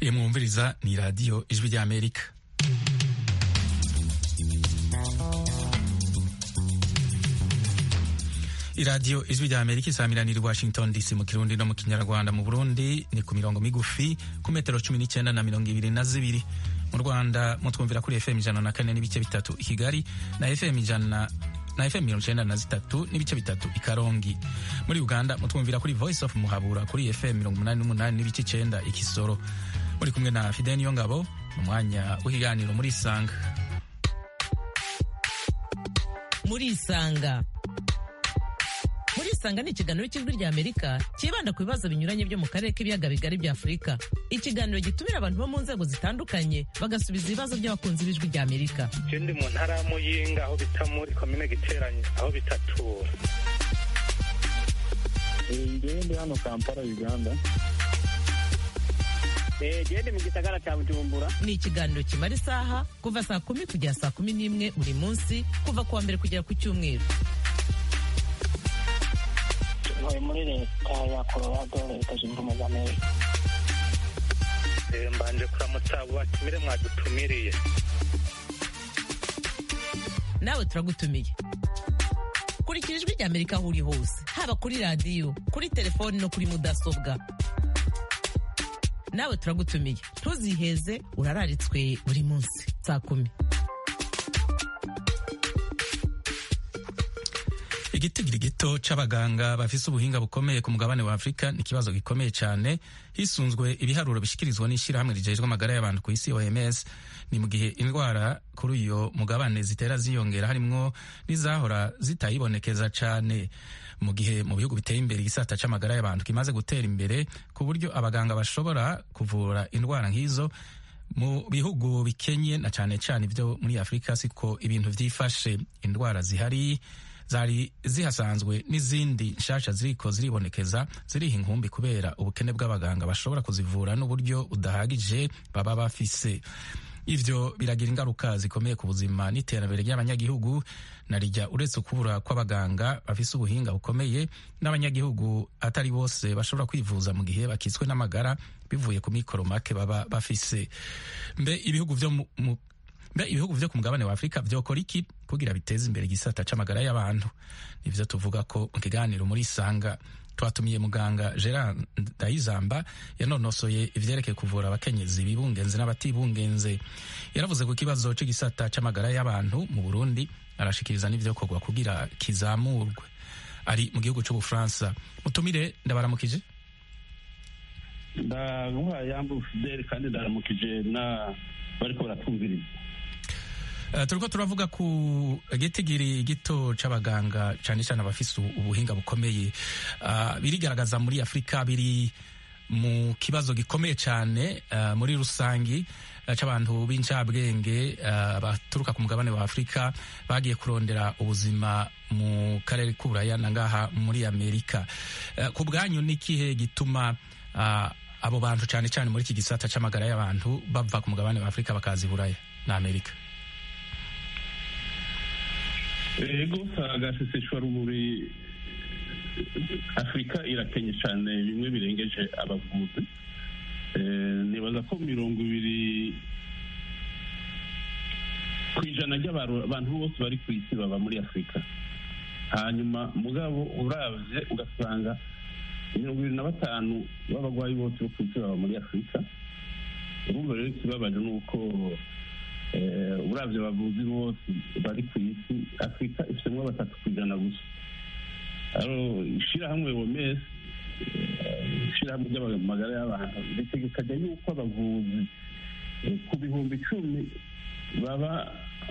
mwumviriza ni radiyo ijwi ry'Amerika. iradiyo ijwi ry'Amerika isamiraniye i Washington DC mu Kirundi no mu Kinyarwanda. Mu Burundi ni ku mirongo migufi ku metero 19 na 22. Mu Rwanda mutwumvira kuri FM 104 n'ibice bitatu i Kigali na FM 93 n'ibice bitatu i Karongi. Muri Uganda mutwumvira kuri Voice of Muhabura kuri FM 88 n'ibice 9 i Kisoro. Muri kumwe na Fidel Niyongabo mu mwanya w'ikiganiro muri Isanga. Muri Isanga ni ikiganiro cy'ijwi ry'Amerika kibanda ku bibazo binyuranye byo mu karere k'ibiyaga bigari bya Afurika. Ikiganiro gitumira abantu bo mu nzego zitandukanye bagasubiza ibibazo by'abakunzi b'ijwi ry'Amerika. Ndi mu ntara ya Muyinga aho bita muri komine Giteranye aho bita Tura. Ndi hano Kampala, Uganda. Ndi mu gisagara cya Bujumbura. Ni ikiganiro kimara isaha kuva saa 10 kugera saa 11 buri munsi kuva kuwa mbere kugera ku Cyumweru. Muri leta ya Colorado, leta zunze ubumwe za Amerika. Mbanje kuramutsa abo batumire mwadutumiriye. Nawe turagutumiye. Kurikira ijwi ry'Amerika aho uri hose, haba kuri radiyo, kuri telefoni no kuri mudasobwa. Nawe turagutumiye. Ntuziheze, urararitswe buri munsi saa 10. Igitigiri gito c'abaganga bafise ubuhinga bukomeye ku mugabane wa Afrika ni ikibazo gikomeye cyane hisunzwe ibiharuro bishikirizwa n'ishirahamwe rijejwe amagara y'abantu ku isi OMS. Ni mu gihe indwara kuri uyo mugabane zitera ziyongera harimwo n'izahora zitayibonekeza cyane. Mu gihe mu bihugu biteye imbere igisata c'amagara y'abantu kimaze gutera imbere ku buryo abaganga bashobora kuvura indwara nk'izo, mu bihugu bikenye na cyane cyane ibyo muri Afrika siko ibintu vyifashe. Indwara zihari zari zihasanzwe n'izindi nshasha ziriko ziribonekeza ziriha inkumbi kubera ubukene bw'abaganga bashobora kuzivura n'uburyo udahagije baba bafise. Ivyo biragira ingaruka zikomeye ku buzima n'iterambere ry'abanyagihugu. Narijya uretse kubura kw'abaganga bafise ubuhinga bukomeye, n'abanyagihugu atari bose bashobora kwivuza mu gihe bakitswe n'amagara bivuye ku mikoro make baba bafise. Ibihugu vyo ku mugabane wa Afrika vyokora iki kugira biteze imbere igisata c'amagara y'abantu? Nivyo tuvuga ko mu kiganiro muri Isanga. Twatumiye muganga Gerard Ndayizamba yanonosoye ivyerekeye kuvura abakenyezi bibungenze n'abatibungenze. Yaravuze ku kibazo c'igisata c'amagara y'abantu mu Burundi, arashikiriza n'ivyo kogwa kugira kizamurwe. Ari mu gihugu c'Ubufaransa. Mutumire ndabaramukije. Ndaguha yambu Fidel kandi ndaramukije na bariko baratumviriza. Turiko turavuga ku gitigiri gito c'abaganga cyane cyane abafise ubuhinga bukomeye. Birigaragaza muri Afrika, biri mu kibazo gikomeye cyane muri rusangi c'abantu b'incabwenge baturuka ku mugabane wa Afrika bagiye kurondera ubuzima mu karere k'Uburaya na ngaha muri Amerika. Ku bwanyu ni kihe gituma abo bantu cyane cyane muri iki gisata c'amagara y'abantu bava ku mugabane wa Afrika bakaza i Buraya na Amerika? Ego agaseseshwa rumuri Afrika irakenye cyane bimwe birengeje abavuzi. Nibaza ko 20% ry'abantu bose bari ku isi baba muri Afrika. Hanyuma mugabo uravye ugasanga 25% b'abagwayi bose bo ku isi baba muri Afrika. Urumva rero ikibabaje nuko uravye abavuzi bose bari ku isi Afrika ifitemo 3% gusa. Ishirahamwe OMS, ishirahamwe ry'amagara y'abantu ritegekanya yuko abavuzi ku bihumbi 10 baba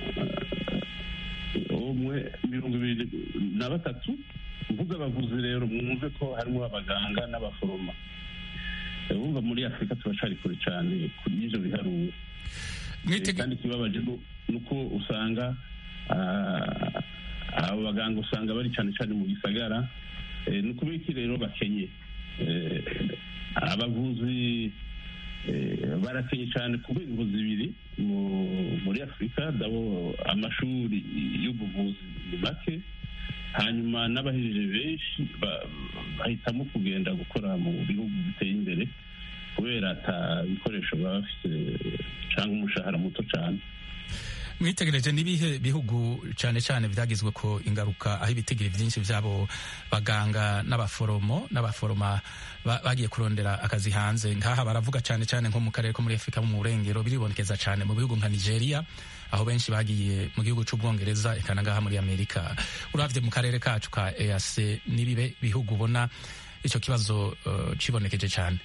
umwe 23. Mvuga abavuzi rero mwumve ko harimo abaganga n'abaforoma. Urumva muri Afrika turacari kure cyane kuri ivyo biharuro. Kandi kibabaje nuko usanga abo baganga usanga bari cyane cyane mu gisagara. Nuko biki rero bakenye abavuzi barakenye cyane ku bintu bibiri muri Afrika. Dabo amashuri y'ubuvuzi ni make, hanyuma n'abahirije benshi bahitamo kugenda gukora mu bihugu biteye imbere kubera ata bikoresho baba bafite cyangwa umushahara muto cyane. mwitegereje n'ibihe bihugu cyane cyane byagizwe ko ingaruka aho ibitigiri byinshi by'abo baganga n'abaforoma bagiye kurondera akazi hanze? nk'aha baravuga cyane cyane nko mu karere ko muri Afurika mu burengero, biribonekeza cyane mu bihugu nka Nigeria, aho benshi bagiye mu gihugu cy'Ubwongereza, eka ngaha muri Amerika. uravye mu karere kacu ka EAC n'ibibe bihugu ubona icyo kibazo cibonekeje cyane?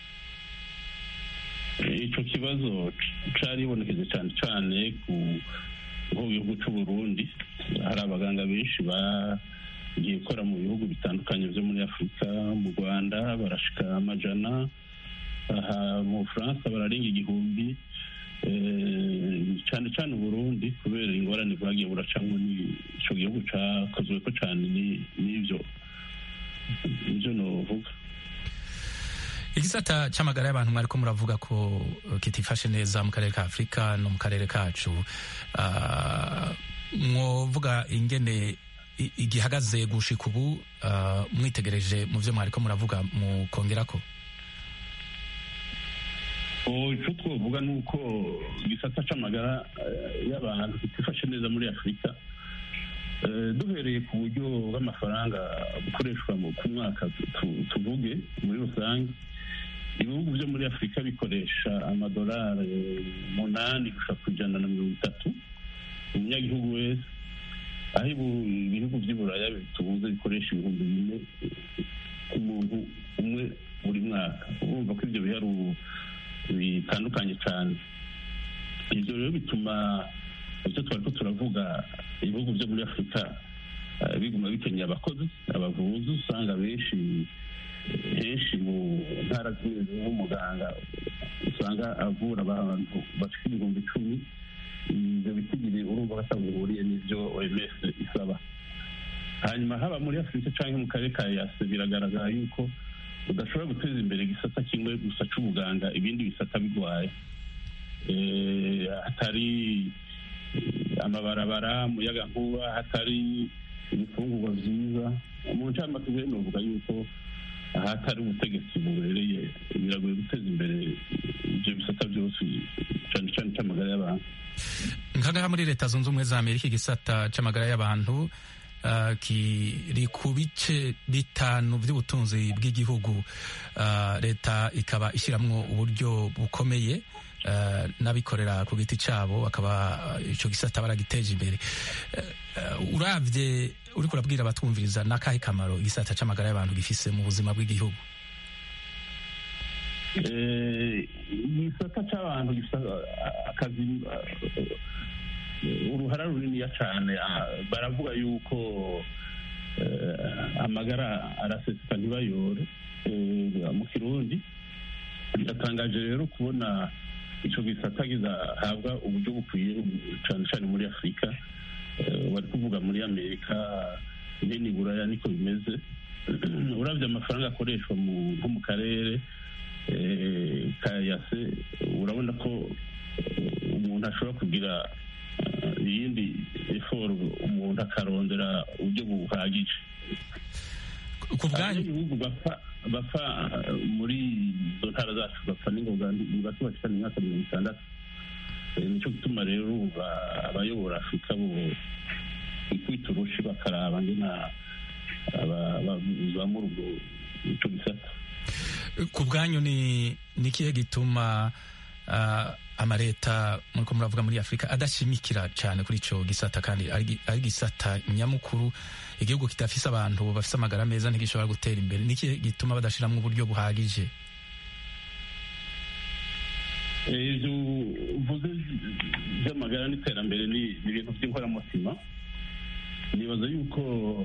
Icyo kibazo caribonekeje cyane cyane ku gihugu cy'u Burundi. hari abaganga benshi bagiye gukora mu bihugu bitandukanye byo muri Afurika. Mu Rwanda barashika amajana, aha mu Bufaransa bararenga 1000, cyane cyane Burundi kubera ingorane bwagiye buracamo n'ico gihugu cakozwe ko cyane n'ivyo novuga. Igisata c'amagara y'abantu mwariko muravuga ko kitifashe neza mu karere ka Afurika no mu karere kacu, mwovuga ingene igihagaze gushika ubu, mwitegereje mu vyo mwariko muravuga mu kongerako? Icyo twavuga ni uko igisata c'amagara y'abantu kitifashe neza muri Afurika, duhereye ku buryo bw'amafaranga bukoreshwa ku mwaka, tuvuge muri rusange ibihugu byo muri Afurika bikoresha amadolari 8 gushika ku 130 umunyagihugu wese, aho ibihugu by'Iburaya bitubuze bikoresha 4,000 ku muntu umwe buri mwaka. urumva ko ibyo biharuro bitandukanye cyane. Ibyo rero bituma icyo twari ko turavuga ibihugu byo muri Afurika biguma bikeneye abakozi, abavuzi. Usanga henshi mu ntara zimwe nk'umuganga usanga avura abantu bafite 10,000. ibyo bitigiri urumva basanga bihuriye n'ibyo OMS isaba. hanyuma haba muri Afurika cyangwa mu karere ka EAC biragaragara yuko udashobora guteza imbere igisata kimwe gusa c'ubuganga ibindi bisata bigwaye. hatari amabarabara, umuyagankuba, hatari ibifungurwa vyiza. mu ncamake novuga yuko hatari ubutegetsi bubereye biragoye guteza imbere ibyo bisata byose cyane cyane c'amagara y'abantu. Nkaga muri Leta Zunze Ubumwe za Amerika igisata c'amagara y'abantu kiri ku bice 5 by'ubutunzi bw'igihugu. Leta ikaba ishiramwo uburyo bukomeye, n'abikorera ku giti cyabo bakaba ico gisata baragiteje imbere. Uravye uriko urabwira abatwumviriza n'akahe kamaro igisata c'amagara y'abantu gifise mu buzima bw'igihugu? Igisata c'abantu gifite akazi, uruhara runiniya cyane. Baravuga yuko amagara araseseka ntibayore mu Kirundi. Biratangaje rero kubona ico gisata gizahabwa uburyo bukwiye cyane cyane muri Afurika. Bari kuvuga muri Amerika n'Iburaya niko bimeze. Uravye amafaranga akoreshwa nko mu karere ka EAC, urabona ko umuntu ashobora kugira iyindi effort, umuntu akarondera uburyo buhagije. Ku bwanyu ibihugu bapfa muri izo ntara zacu bapfa n'ingoga bashika imyaka 60. Nico gituma rero abayobora Afurika bo kwita urushi bakaraba ngena abazamura ico gisata. Ku bwanyu ni kihe gituma amaleta muriko muravuga muri Afurika adashimikira cyane kuri ico gisata, kandi ari gisata nyamukuru? Igihugu kitafise abantu bafise amagara meza ntigishobora gutera imbere. Ni kihe gituma badashiramwo uburyo buhagije? Ibyo uvuze by'amagara n'iterambere ni ibintu by'inkoramutima. Nibaza yuko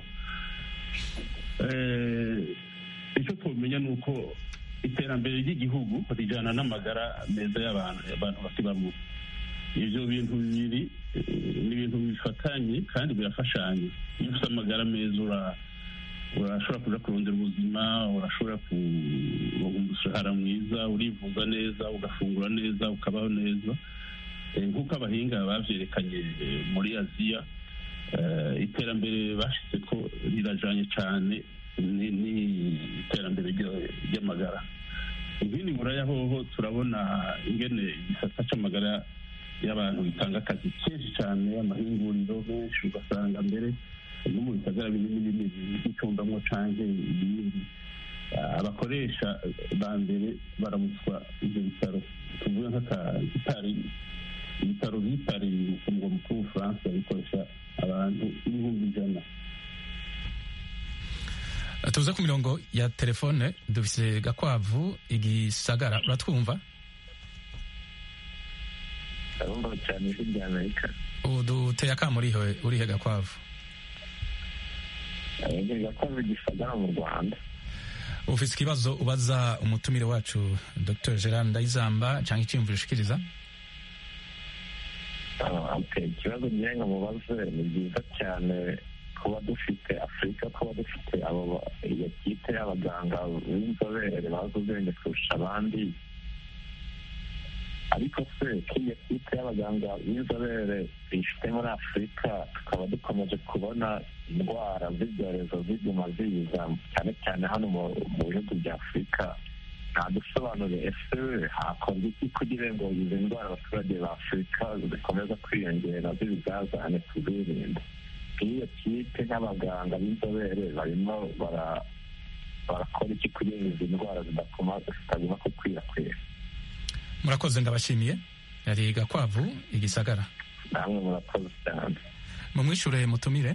icyo twamenya ni uko iterambere ry'igihugu rijyana n'amagara meza y'abantu bakibamo. Ibyo bintu bibiri ni ibintu bifatanye kandi birafashanya. Iyo ufite amagara meza urashobora kuja kurondera ubuzima, urashobora kuronka umushahara mwiza, urivuza neza, ugafungura neza, ukabaho neza. Nk'uko abahinga bavyerekanye muri Aziya, iterambere bashitse ko rirajanye cyane n'iterambere ry'amagara. ibindi buraya hoho turabona ingene igisata c'amagara y'abantu bitanga akazi kenshi cyane, amahinguriro menshi ugasanga mbere no mu bisagara binini binini by'icumbamwo canke ibindi abakoresha ba mbere baramutswa ibyo bitaro, tuvuge ibitaro vy'Ipari ku mugwa mukuru w'Ubufaransa bikoresha abantu ibihumbi 100. tuze ku mirongo ya telefone dufise Gakwavu Igisagara, uratwumva? Ndabumva cyane ijwi rya Amerika. Uduteye akamo urihe Gakwavu? Gakwavu Igisagara mu Rwanda. Ufise ikibazo ubaza umutumire wacu Dr. Gerard Ndayizamba cyangwa icyumviro ushikiriza? Ikibazo ngenga mubaze, ni byiza cyane kuba dufite Afurika, kuba dufite iyo kipe y'abaganga b'inzobere bazi ubwenge kurusha abandi, ariko se k'iyo kipe y'abaganga b'inzobere tuyifite muri Afurika tukaba dukomeje kubona indwara z'ibyorezo ziguma ziza cyane cyane hano mu bihugu bya Afurika, nta dusobanuro ese hakorwa iki kugira ngo izi ndwara abaturage ba Afurika zikomeza kwiyongera z'ibizazane tuzirinda? Iyo kipe n'abaganga b'inzobere barimo barakora iki kugira ngo izi ndwara zitaguma gukwirakwira? Murakoze, ndabashimiye. Yari Gakwavu Igisagara. Namwe murakoze cyane. Mumwishure mutumire.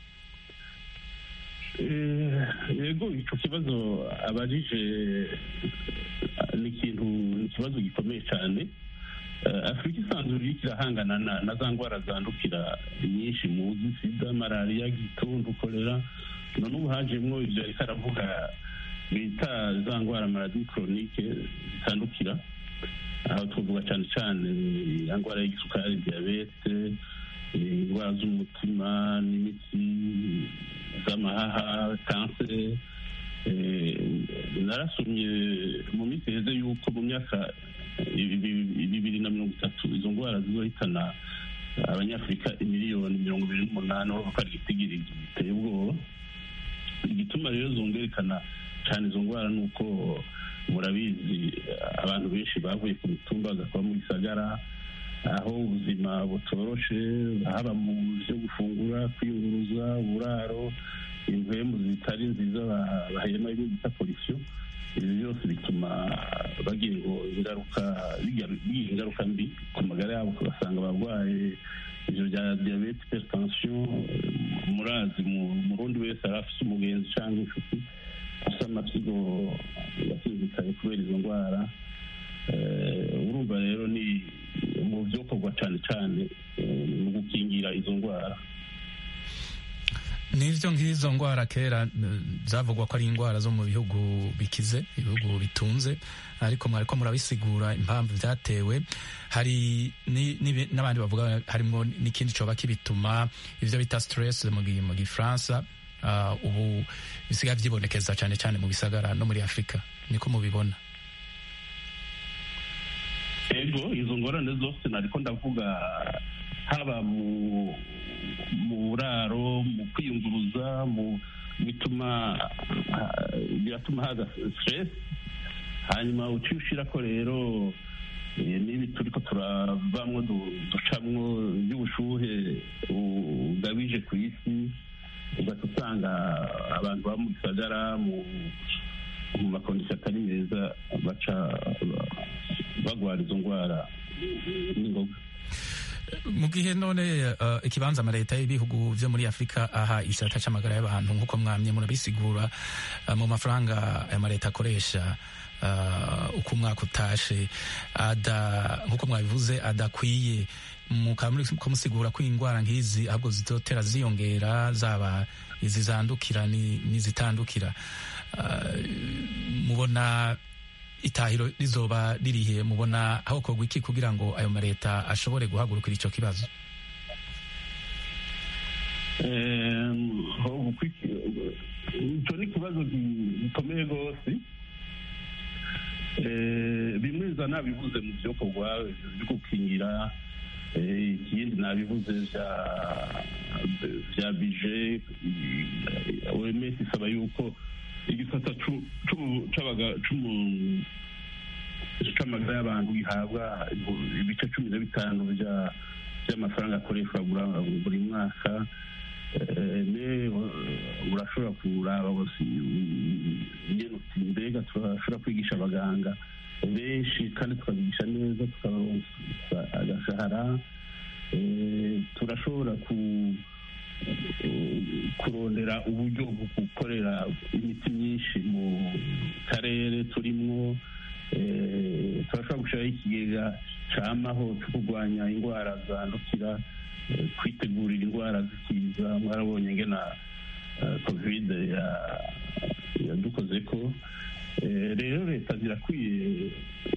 Yego, ico kibazo abajije ni ikibazo gikomeye cyane. Afurika isanzwe iriko irahangana na za ndwara zandukira nyinshi muzi, sida, malariya, gitundu, kolera, none ubu hajemwo ivyo ariko aravuga bita za ndwara maladie chronique zitandukira, aho tuvuga cyane cyane indwara y'igisukari, diyabete, indwara z'umutima n'imitsi, z'amahaha, kanseri. Narasomye mu minsi iheze yuko mu myaka 2030 izo ndwara zizohitana abanyafurika 1,028,000, aho ari igitigiri giteye ubwoba. Igituma rero zongerekana cyane izo ndwara nuko murabizi abantu benshi bavuye ku mitumba bagakora mu gisagara, aho ubuzima butoroshe, haba mu byo gufungura, kwiyunguruza, uburaro, impwemu zitari nziza bahema ibyo bita pollution. Ibi byose bituma bagira ingaruka mbi ku magara yabo, ugasanga abarwaye ivyo bya diabete, hypertension. Murazi murundi wese arafise umugenzi cyangwa inshuti afise amasigo yasinzikaye kubera izo ndwara. Urumva rero ni mu byokorwa cyane cyane mu gukingira izo ndwara. Nivyo nk'izo ndwara kera zavugwa ko ari indwara zo mu bihugu bikize, ibihugu bitunze, ariko mwariko murabisigura impamvu vyatewe. Hari n'abandi bavuga harimo n'ikindi coba kibituma, ivyo bita stress mu Gifaransa. Ubu bisigaye vyibonekeza cyane cyane mu bisagara no muri Afurika, niko mubibona? Ego, izo ngorane zose nariko ndavuga, haba mu buraro, mu kwiyunguruza, biratuma haza stress. Hanyuma uciye ushirako rero n'ibi turiko turavamwo ducamwo by'ubushuhe bugabije ku isi, ugaca usanga abantu baba mu gisagara mu makondisiyo atari meza baca bagwara izo ndwara n'ingoga. Mu gihe none ikibanza amaleta y'ibihugu vyo muri Afurika aha isata c'amagara y'abantu nk'uko mwamye murabisigura, mu mafaranga amaleta akoresha uko umwaka utashe, nk'uko mwabivuze adakwiye, mukamusigura ko indwara nk'izi ahubwo zizotera ziyongera, zaba izizandukira n'izitandukira. Mubona itahiro rizoba ririhe? Mubona aho kogwa iki kugira ngo ayo maleta ashobore guhagurukira ico kibazo? Ico ni ikibazo gikomeye rwose. Bimwe nabivuze mu vyokorwa byo gukingira, ikindi nabivuze vya bije. OMS isaba yuko igisata c'amagara y'abantu gihabwa ibice 15 by'amafaranga akoreshwa buri mwaka. Urashobora kuraba mbega turashobora kwigisha abaganga benshi kandi tukabigisha neza, tukabaronsa agashahara. Turashobora kurondera uburyo bwo gukorera imiti myinshi mu karere turimwo. Turashobora gushyiraho ikigega cyamaho cyo kurwanya indwara zandukira, kwitegurira indwara zikiza. Mwarabonye ngena covid yadukoze ko. Rero leta zirakwiye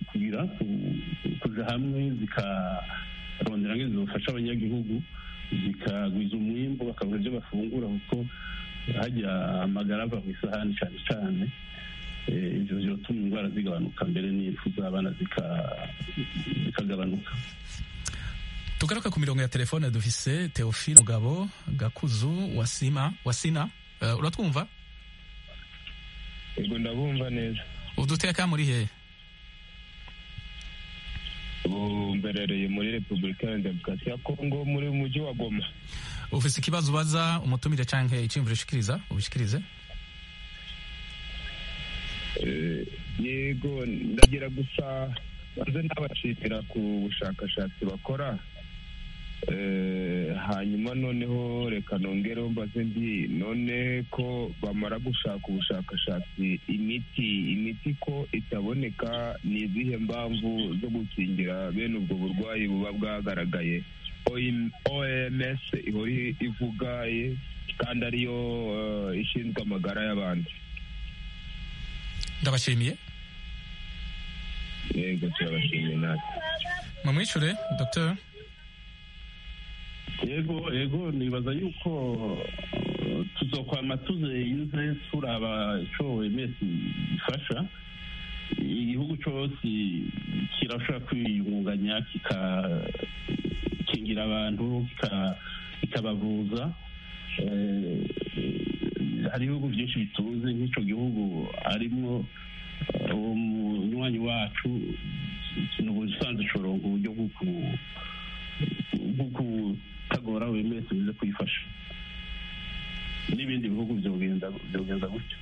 kuja hamwe zikarondera ngo zizofasha abanyagihugu, zikagwiza umwimbo, bakabona ibyo bafungura, kuko hajya amagara ava mu isahani cyane cyane. Ivyo vyotuma indwara zigabanuka, mbere n'impfu z'abana zikagabanuka. Tugaruka ku mirongo ya telefone dufise Theophile Mugabo Gakuzu Wasina. Uratwumva? Yego ndabumva neza. Uduteka muri he? Mberereye muri Repubulika ya Demokarasi ya Kongo, muri mujyi wa Goma. Ufise ikibazo ubaza umutumire canke iciyumviro ubishikirize? Yego, ndagira gusa banze nabashimira ku bushakashatsi bakora. Hanyuma noneho reka nongereho mbaze none ko bamara gushaka ubushakashatsi imiti ko itaboneka, ni izihe mpamvu zo gukingira bene ubwo burwayi buba bwagaragaye OMS ihora ivuga kandi ariyo ishinzwe amagara y'abantu? Ndabashimiye. Yego, turabashimiye natwe. Mumwishure Dr. Yego, nibaza yuko tuzokwama tuzeyinze turaba ico OMS ifasha. Igihugu cose kirashobora kwiyungunganya kikakingira abantu, kikabavuza. Hari ibihugu byinshi bitunze nk'ico gihugu arimwo umunywanyi wacu, ikintu ubusanzwe coronka uburyo bwo kutagora OMS bize kuyifasha. N'ibindi bihugu vyogenda gutyo.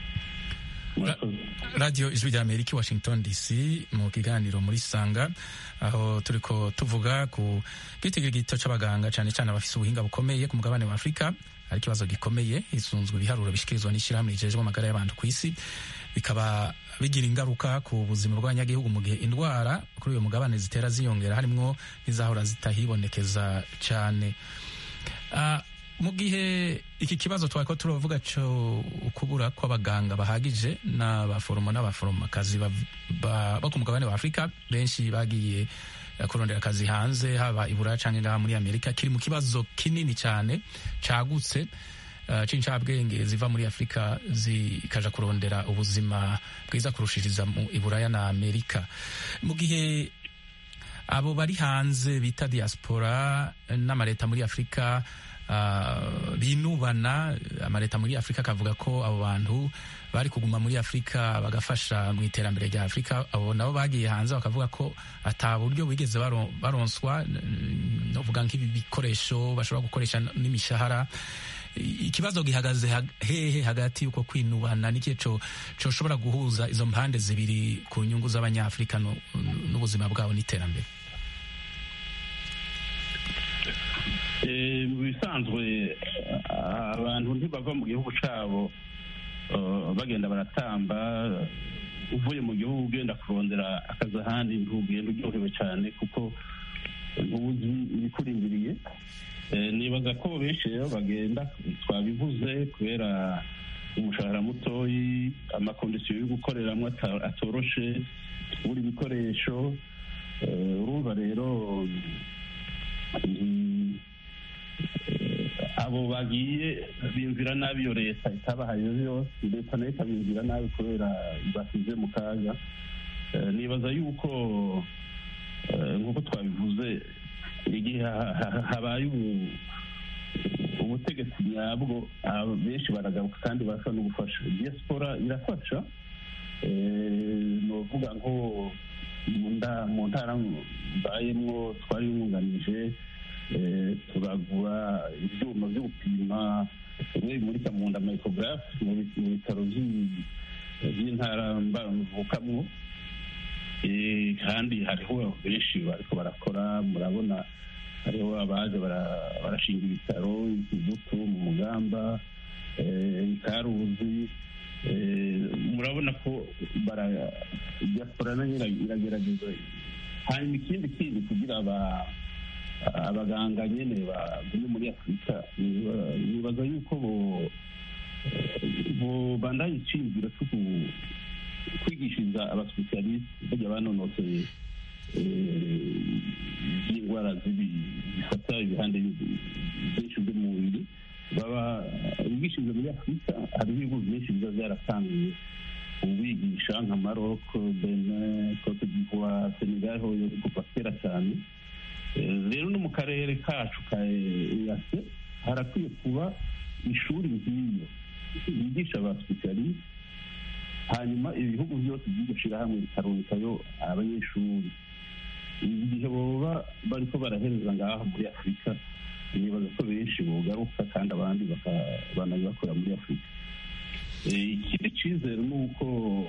Radio Ijwi rya Amerika, Washington DC, mu kiganiro muri Sanga, aho turiko tuvuga ku gitigirigito c'abaganga cane cane abafise ubuhinga bukomeye ku mugabane wa Afrika. Hari ikibazo gikomeye hisunzwe ibiharuro bishikirizwa n'ishirahamwe rijejwe amagara y'abantu ku isi, bikaba bigira ingaruka ku buzima bw'abanyagihugu mu gihe indwara kuri uyu mugabane zitera ziyongera, harimwo n'izahora zitahibonekeza cane. Mu gihe iki kibazo twariko turavuga cyo ukubura kw'abaganga bahagije n'abaforomo n'abaforomakazi bo ku mugabane wa Afrika, benshi bagiye kurondera akazi hanze, haba i Buraya canke ngaha muri Amerika, kiri mu kibazo kinini cyane cagutse c'incabwenge ziva muri Afrika zikaja kurondera ubuzima bwiza kurushiriza mu Buraya na Amerika. Mu gihe abo bari hanze bita diaspora n'amareta muri Afrika binubana, amareta muri Afrika akavuga ko abo bantu bari kuguma muri Afrika bagafasha mu iterambere rya Afrika. Abo nabo bagiye hanze bakavuga ko ata buryo bigeze baronswa, novuga nk'ibi bikoresho bashobora gukoresha n'imishahara. Ikibazo gihagaze hehe hagati yuko kwinubana n'ikihe coshobora guhuza izo mpande zibiri ku nyungu z'abanyafrika n'ubuzima bwabo n'iterambere? Bisanzwe abantu ntibava mu gihugu cabo bagenda baratamba. Uvuye mu gihugu ugenda kurondera akazi ahandi ntugenda uryohewe cyane, kuko ntuzi ibikurindiriye. Nibaza ko benshi rero bagenda, twabivuze, kubera umushahara mutoyi, amakondisiyo yo gukoreramwo atoroshe, buri bikoresho. Urumva rero abo bagiye bimvira nabi iyo leta itabahaye yose, leta nayo ikabimvira nabi kubera basize mu kaga. Nibaza yuko nk'uko twabivuze, igihe habaye ubutegetsi nyabwo, benshi baragaruka kandi barasa no gufasha. Diaspora irafasha, novuga nko mu ntara mbayemwo twari bimwunganije turagura ibyuma byo gupima bimwe bimurika mu nda micrographe mu bitaro by'intara mvukamwo, kandi hariho benshi bariko barakora. Murabona hariho abaje barashinga ibitaro Ikibuto, mu Mugamba, Ikaruzi. Murabona ko diaspora nayo iragerageza. Hanyuma ikindi kugira abaganga nyene bagume muri Afurika, nibaza yuko bo bandanye iciyumviro cyo kwigishiriza abasipesialisite bajya banonosoye by'indwara zifata ibihande byinshi by'umubiri, bigishiriza muri Afurika. Hariho ibihugu byinshi biba byaratangiye ubigisha nka Maroc, Benin, Cote d'Ivoire, Senegal, ho kuva kera cyane. Rero no mu karere kacu ka EAC harakwiye kuba ishuri nk'iyo yigisha abasipesialisite, hanyuma ibihugu byose by'igishira hamwe bikarungikayo abanyeshuri. Igihe boba bariko barahereza ngaho muri Afurika, nibaza ko benshi bogaruka kandi abandi banabikora muri Afurika. Ikindi cyizere ni uko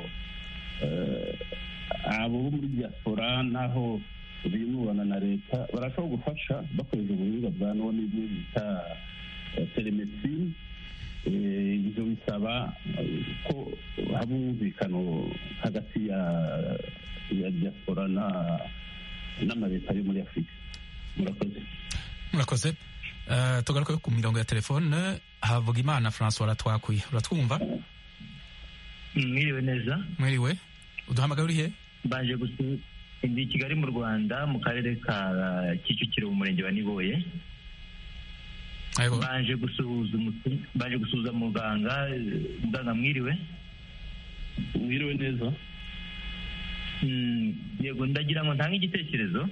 abo bo muri diaspora naho binubana na leta barashobora gufasha bakoresha ubuhinga bwa none ibyo bita telemedicine. Ibyo bisaba ko haba umwumvikano hagati ya diaspora n'amaleta yo muri Afurika. Murakoze. Tugaruke ku mirongo ya telefone. Havugimana François aratwakuye. Uratwumva? Mwiriwe neza. Mwiriwe. Uduhamagaye uri he? Baje ndi Kigali mu Rwanda, mu karere ka Kicukiro, mu murenge wa Niboye. Baje gusuhuza muganga. Mwiriwe? Mwiriwe neza. Yego, ndagira ngo ntange igitekerezo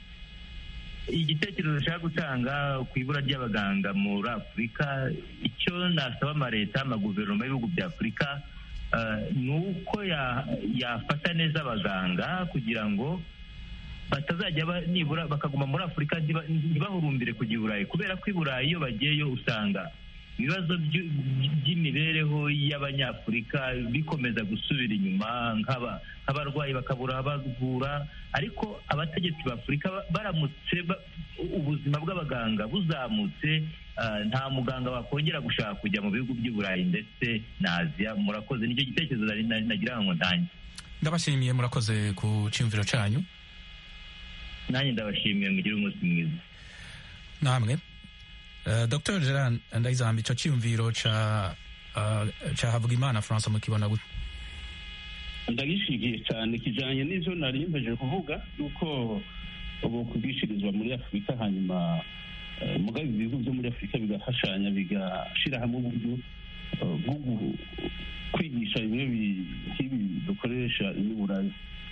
nshaka gutanga ku ibura ry'abaganga muri Afurika. Icyo nasaba amaleta, amaguverinoma y'ibihugu bya Afurika ni uko yafata neza abaganga kugira ngo batazajya nibura bakaguma muri Afurika ntibahurumbire kujya i Burayi, kubera ko i Burayi iyo bagiyeyo usanga ibibazo by'imibereho y'Abanyafurika bikomeza gusubira inyuma, nk'abarwayi bakabura abavura. Ariko abategetsi b'Afurika baramutse ubuzima bw'abaganga buzamutse, nta muganga wakongera gushaka kujya mu bihugu by'i Burayi ndetse na Aziya. Murakoze, nicyo gitekerezo nagira ngo ntange. Ndabashimiye, murakoze ku cyumviro cyanyu. Nanjye ndabashimiye, mugire umunsi mwiza. Namwe. Dr. Gerard Ndayizamba, icyo cyiyumviro cya Havugimana François mukibona gute? Ndagishigiye cyane, kijanye n'ivyo nari mpejeje kuvuga yuko ubu kubishirizwa muri Afurika, hanyuma mugabe ibihugu byo muri Afurika bigafashanya, bigashira hamwe uburyo bwo kwigisha bimwe nk'ibi dukoresha i Burayi.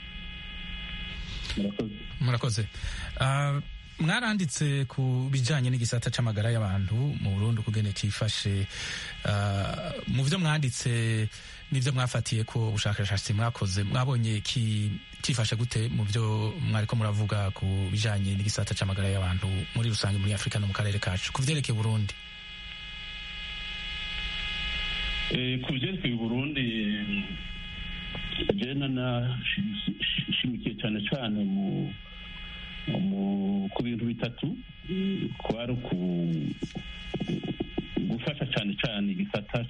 Murakoze. Mwaranditse ku bijanye n'igisata c'amagara y'abantu mu Burundi kugene cifashe. Mu byo mwanditse n'ibyo mwafatiye ko ubushakashatsi mwakoze, mwabonye kifashe gute mu byo mwariko muravuga ku bijanye n'igisata c'amagara y'abantu muri rusange muri Afurika no mu karere kacu ku vyerekeye Burundi? Ku vyerekeye Burundi, jena nashimikiye cyane cyane ku bintu bitatu. Kwari gufasha cyane cyane igisata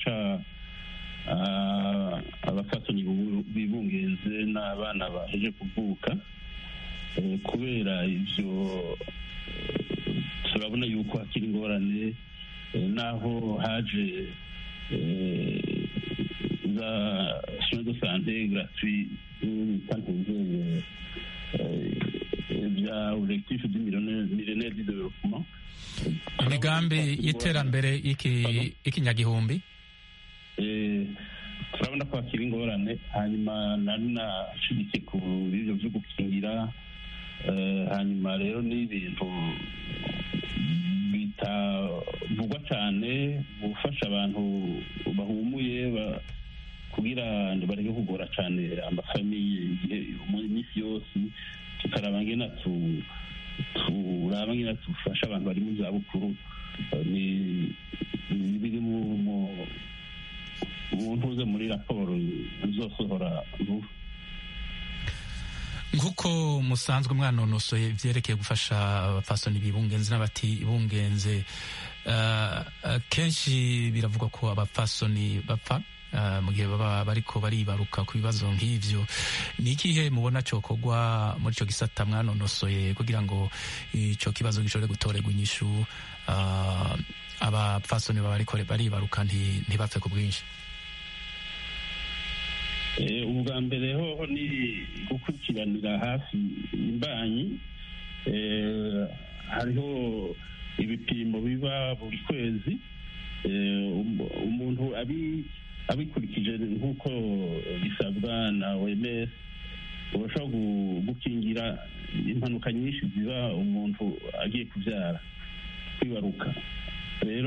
abafatanya bibungenze n'abana baje kuvuka, kubera ivyo turabona yuko hakiri ingorane, naho haje za soins de santé gratuit bya objectif du millénaire du développement, imigambi y'iterambere y'ikinyagihumbi. turabona ko hakiri ingorane. Hanyuma nari nashigikiye ku bivyo vyo gukingira, hanyuma rero n'ibintu bitavugwa cyane, gufasha abantu bahumuye kugira ngo bareke kugora cyane amafamiye igihe minsi yose tukaraba ngena turaba ngena tufasha abantu bari mu zabukuru ni biri mu ntuze muri raporo izosohora vuba. nk'uko musanzwe mwanonosoye vyerekeye gufasha abapfasoni bibungenze n'abatibungenze, kenshi biravugwa ko abapfasoni bapfa mu gihe baba bariko baribaruka ku bibazo nk'ivyo. Ni ikihe mubona cokorwa muri ico gisata mwanonosoye kugira ngo ico kibazo gishobore gutorerwa inyishu, abapfasoni baba bariko baribaruka ntibapfe ku bwinshi? ubwa mbere hoho ni gukurikiranira hafi imbanyi. hariho ibipimo biba buri kwezi, umuntu abikurikije nk'uko bisabwa na OMS urashobora gukingira impanuka nyinshi ziba umuntu agiye kubyara, kwibaruka. rero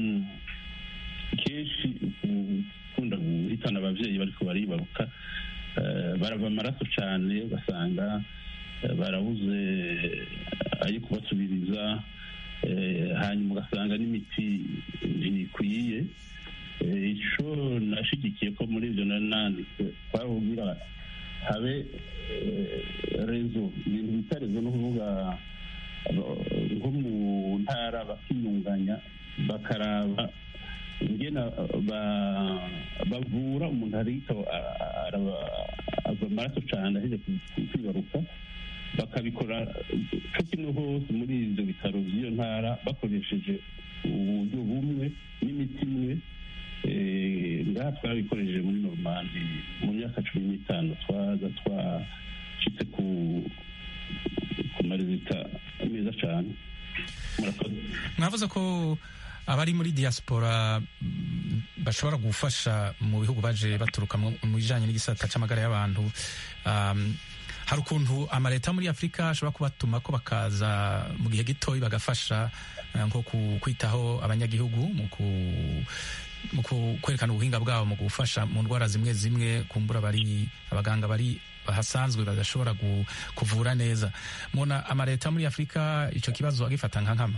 kenshi ukunda guhitana ababyeyi bariko baribaruka, barava amaraso cyane, ugasanga barabuze ayo kubasubiriza, hanyuma ugasanga n'imiti ntikwiye. ico nashigikiye ko muri ivyo nanditse twabubwira habe rezo, ibintu bita rezo no kuvuga nko mu ntara bakiyunganya bakaraba ingena bavura umuntu ariko ava amaraso cyane aheje kwibaruka, bakabikora cyo kimwe hose muri ivyo bitaro vy'iyo ntara bakoresheje uburyo bumwe n'imiti imwe. ngaha twabikoresheje muri Normandi mu myaka 15 twaza twashitse ku marezita meza cyane. Murakoze. Mwavuze ko abari muri diaspora bashobora gufasha mu bihugu baje baturuka mu bijanye n'igisata c'amagara y'abantu. Hari ukuntu amaleta muri Afrika ashobora kubatuma ko bakaza mu gihe gitoyi bagafasha nko kwitaho abanyagihugu mu kwerekana ubuhinga bwabo mu gufasha mu ndwara zimwe zimwe kumbura bari abaganga bari bahasanzwe badashobora kuvura neza. Mubona amaleta muri Afrika ico kibazo agifata nka nkama?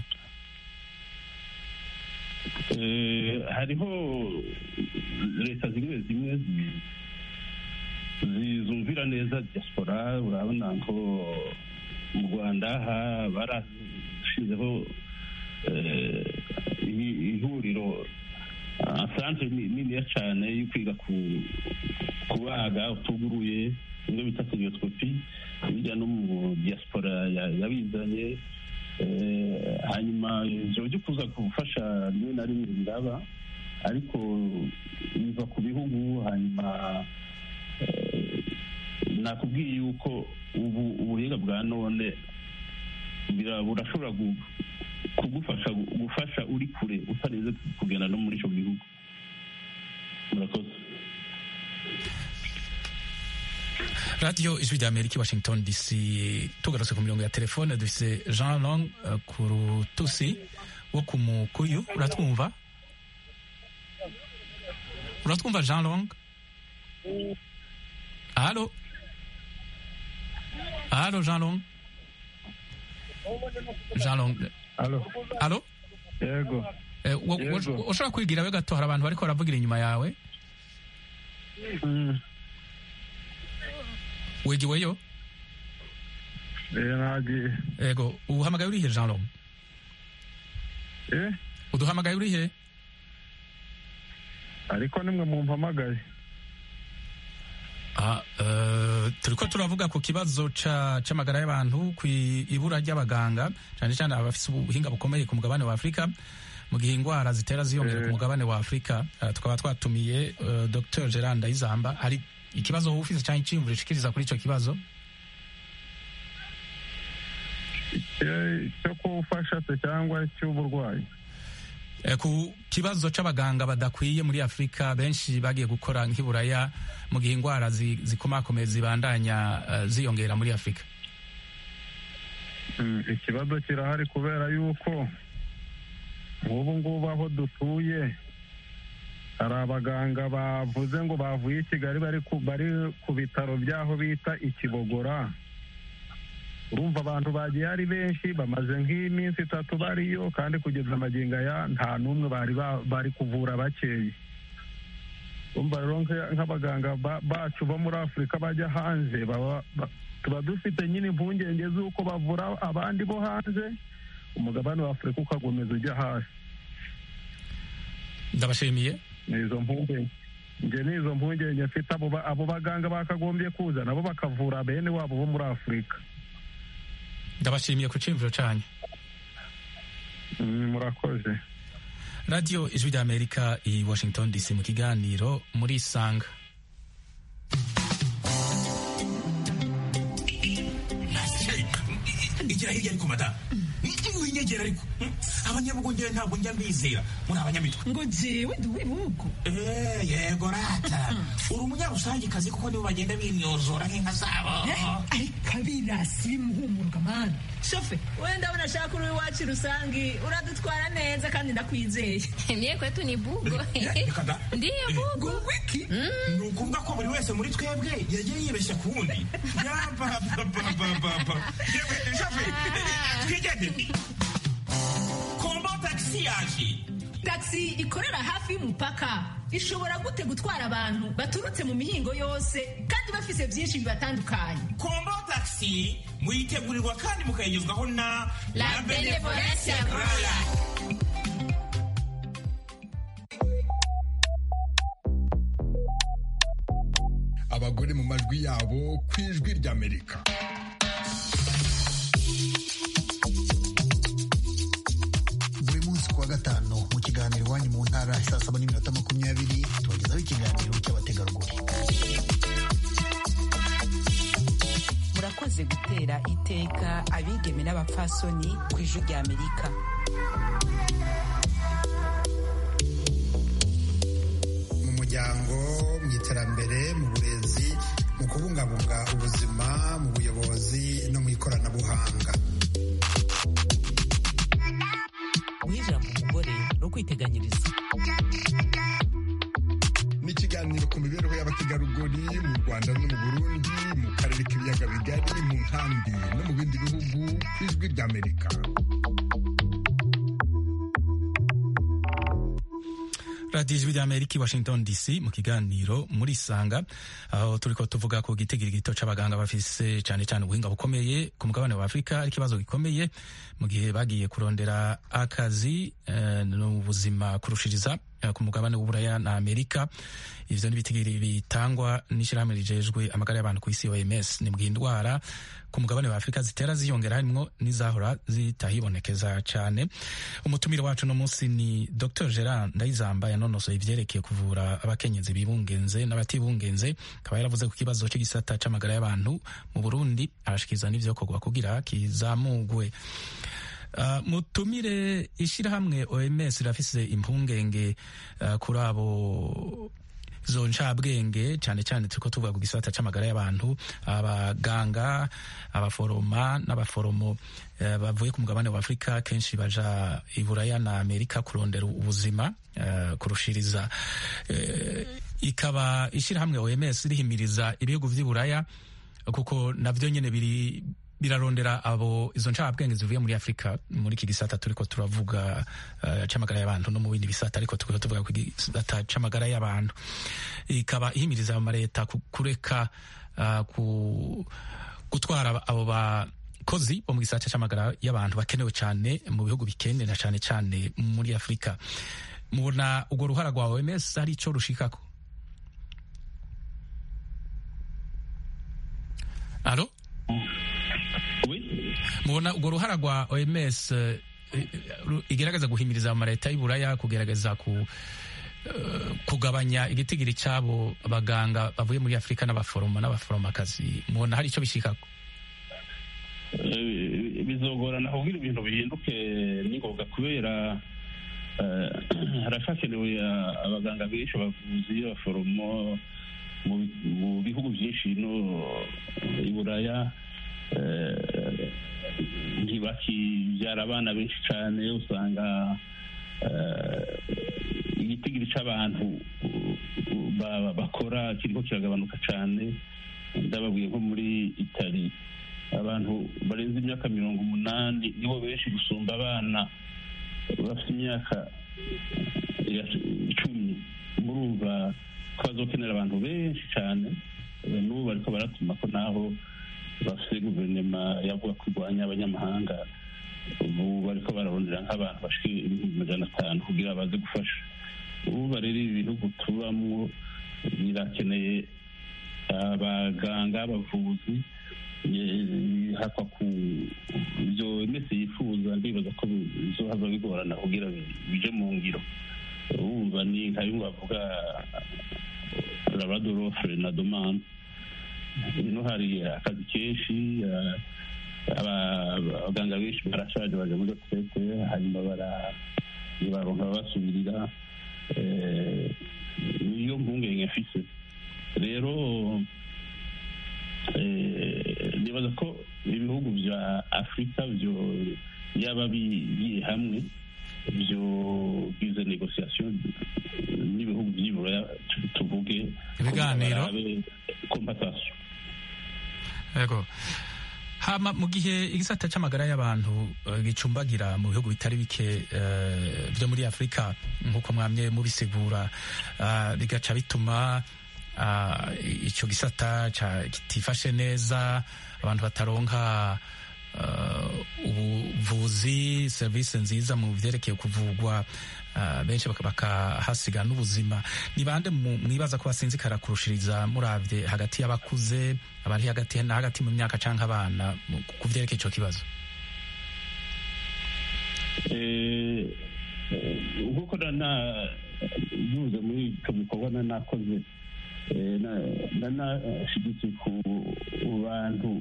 hariho leta zimwe zimwe zizumvira neza diaspora. urabona ko mu Rwanda barashizeho ihuriro santre niniya cyane yo kwiga kubaga utuguruye, imwe bita curioscopy, bijya no mu diaspora yabizanye. hanyuma ivyo byo kuza gufasha rimwe na rimwe biraba, ariko biva ku bihugu. hanyuma nakubwiye yuko ubuhinga bwa none burashobora gufasha uri kure utarinze kugenda no muri ico gihugu. Murakoze. Radio Ijwi ry'Amerika, Washington DC. Tugarutse ku mirongo ya telefone dufise Jean Long ku Rutusi wo ku Mukuyu. Uratwumva Jean Long? Allô Jean Long? Allô? Yego. Ushobora kwigira we gato, hari abantu bariko baravugira inyuma yawe. Wegiweyo? Nagiye. Yego, uhamagaye urihe Jean Long? Uduhamagaye urihe? Ariko nimwe mumpamagaye. Turiko turavuga ku kibazo c'amagara y'abantu, ku ibura ry'abaganga cyane cyane abafise ubuhinga bukomeye ku mugabane wa Afrika mu gihe ingwara zitera ziyongera ku mugabane wa Afrika. Tukaba twatumiye Dr. Gerard Ndayizamba. Hari ikibazo ufise cyane cy'imvura ishikiriza kuri ico kibazo? cyo kufasha se cyangwa cy'uburwayi? Ku kibazo c'abaganga badakwiye muri Afrika, benshi bagiye gukora nk'iburaya mu gihe ingwara zikomakomeye zibandanya ziyongera muri Afrika. Ikibazo kirahari kubera yuko nk'ubu ngubu aho dutuye hari abaganga bavuze ngo bavuye i Kigali bari ku bitaro by'aho bita Ikibogora. Urumva abantu bagiye ari benshi, bamaze nk'iminsi 3 bariyo, kandi kugeza amagingo aya nta n'umwe bari kuvura bakeye. Urumva rero nk'abaganga bacu bo muri Afurika bajya hanze tuba dufite nyine impungenge z'uko bavura abandi bo hanze, umugabane wa Afurika ukagomeza ujya hasi. Ndabashimiye. Nizo mpungenge mfite. Abo baganga bakagombye kuza nabo bakavura bene wabo bo muri Afurika. Ndabashimiye ku cimviro cyanyu. Murakoze. Radio Ijwi ry'Amerika i Washington DC mu kiganiro muri Sanga. Igira hirya ariko mata. Winyegera ariko. Abanyabugongera ntabwo njya mbizera. Muri abanyamitwe. Ngo jewe nduwibuko. Yego rata. Uri umunyarusangi kazi kuko nibo bagenda bimyozora nk'inka zabo. Ariko birasi muhumurwa man. Shofe, wenda unashaka uri wacu rusangi, uradutwara neza kandi ndakwizeye. Mie kwetu ni bugo. Ndiyo bugo. Wiki. Nukuvuga ko buri wese muri twebwe yagiye yibeshya ku wundi. Shofe, twigende. Kombo taxi yaje. Taxi ikorera hafi y'umupaka ishobora gute gutwara abantu baturutse mu mihingo yose kandi bafise byinshi bibatandukanye. Kombo taxi muyitegurirwa kandi mukayigezwaho na La Benevolencia Royal. Abagore mu majwi yabo ku Ijwi ry'Amerika. Gatanu mu kiganiro iwanyu mu ntara 7:20 tubagezaho ikiganiro cy'abategarugori. Murakoze gutera iteka abigeme n'abapfasoni ku Ijwi ry'Amerika. Mu muryango, mu iterambere, mu burezi, mu kubungabunga ubuzima, mu buyobozi no mu ikoranabuhanga. Ijambo umugore no kwiteganyiriza. Ni ikiganiro ku mibereho y'abategarugori mu Rwanda no mu Burundi, mu karere k'ibiyaga bigari, mu nkambi no mu bindi bihugu ku Ijwi ry'Amerika. Radio Ijwi ry'Amerika i Washington DC mu kiganiro muri Sanga, aho turiko tuvuga ku gitigiri gito c'abaganga bafise cyane ubuhinga bukomeye ku mugabane wa Afrika, ari kibazo gikomeye mu gihe bagiye kurondera akazi n'ubuzima kurushiriza ku mugabane w'Uburaya na Amerika. Ivyo n'ibitigiri bitangwa n'ishirahamwe rijejwe amagara y'abantu ku isi OMS. Ni mbwiye indwara ku mugabane wa Afrika zitera ziyongera harimwo n'izahora zitahibonekeza cyane. Umutumire wacu no munsi ni Dr. Gerard Ndayizamba, yanonosoye ivyerekeye kuvura abakenyezi bibungenze n'abatibungenze, akaba yaravuze ku kibazo cy'igisata c'amagara y'abantu mu Burundi, arashikiza n'ivyo kogwa kugira kizamugwe. Mutumire, ishirahamwe OMS rafise impungenge kuri abo zo ncabwenge cyane turiko tuvuga ku gisata c'amagara y'abantu, abaganga, abaforoma n'abaforomo bavuye ku mugabane wa Afrika kenshi baja i Buraya na Amerika kurondera ubuzima kurushiriza. Ikaba ishirahamwe OMS rihimiriza ibihugu vy'i Buraya kuko navyo nyene birarondera abo izo ncabwenge zivuye muri Afrika muri iki gisata turiko turavuga c'amagara y'abantu no mu bindi bisata, ariko turiko tuvuga ku gisata c'amagara y'abantu. Ikaba ihimiriza amareta kureka gutwara abo bakozi bo mu gisata c'amagara y'abantu bakenewe cyane mu bihugu bikene na cyane muri Afrika. Mubona urwo ruhara rwa OMS hari ico rushikako? Alo? Mubona urwo ruhara rwa OMS igerageza guhimiriza amareta y'Iburaya kugerageza kugabanya igitigiri cy'abo baganga bavuye muri Afrika n'abaforoma n'abaforomakazi, mubona hari icyo bishikako? Bizogorana kugira ibintu bihinduke n'ingoga, kubera harashakenewe abaganga benshi, abavuzi, abaforomo mu bihugu byinshi no i Buraya. Ntibakibyara abana benshi cyane, usanga igitigiri cy'abantu bakora kiriko kiragabanuka cyane. Ndababwiye nko muri Itali abantu barenze imyaka 80 nibo benshi gusumba abana bafite imyaka 10. Murumva ko bazokenera abantu benshi cyane. N'ubu bariko baratuma ko naho bafite guverinoma yavuga kurwanya abanyamahanga, ubu bariko bararondera nk'abantu bashika 500 kugira baze gufasha. Ubu rero ibihugu tubamwo birakeneye abaganga, abavuzi, hakwa ku ibyo mese yifuza. Ndibaza ko bizohava bigorana kugira bije mu ngiro. Urumva ni nka bimwe bavuga lavado l'offre na demande. Ino hari akazi kenshi, abaganga benshi barashaje baje muri retraite, hanyuma baronka basubirira. Niyo mpungenge mfise rero. Nibaza ko ibihugu vya Afrika byo yaba bigiye hamwe byo bize negociation n'ibihugu by'Iburayi, tuvuge ibiganiro, compensation. Yego. Hama mu gihe igisata c'amagara y'abantu gicumbagira mu bihugu bitari bike byo muri Afrika nk'uko mwamye mubisigura, bigaca bituma icyo gisata kitifashe neza, abantu bataronka ubuvuzi, serivisi nziza mu vyerekeye kuvugwa, benshi bakahasiga n'ubuzima. Ni bande mwibaza ko basinzikara kurushiriza muravye hagati y'abakuze, abari hagati mu myaka canke abana ku vyerekeye ico kibazo? Nk'uko yuze muri ico bikorwa nakoze, nanashyigikiye ku bantu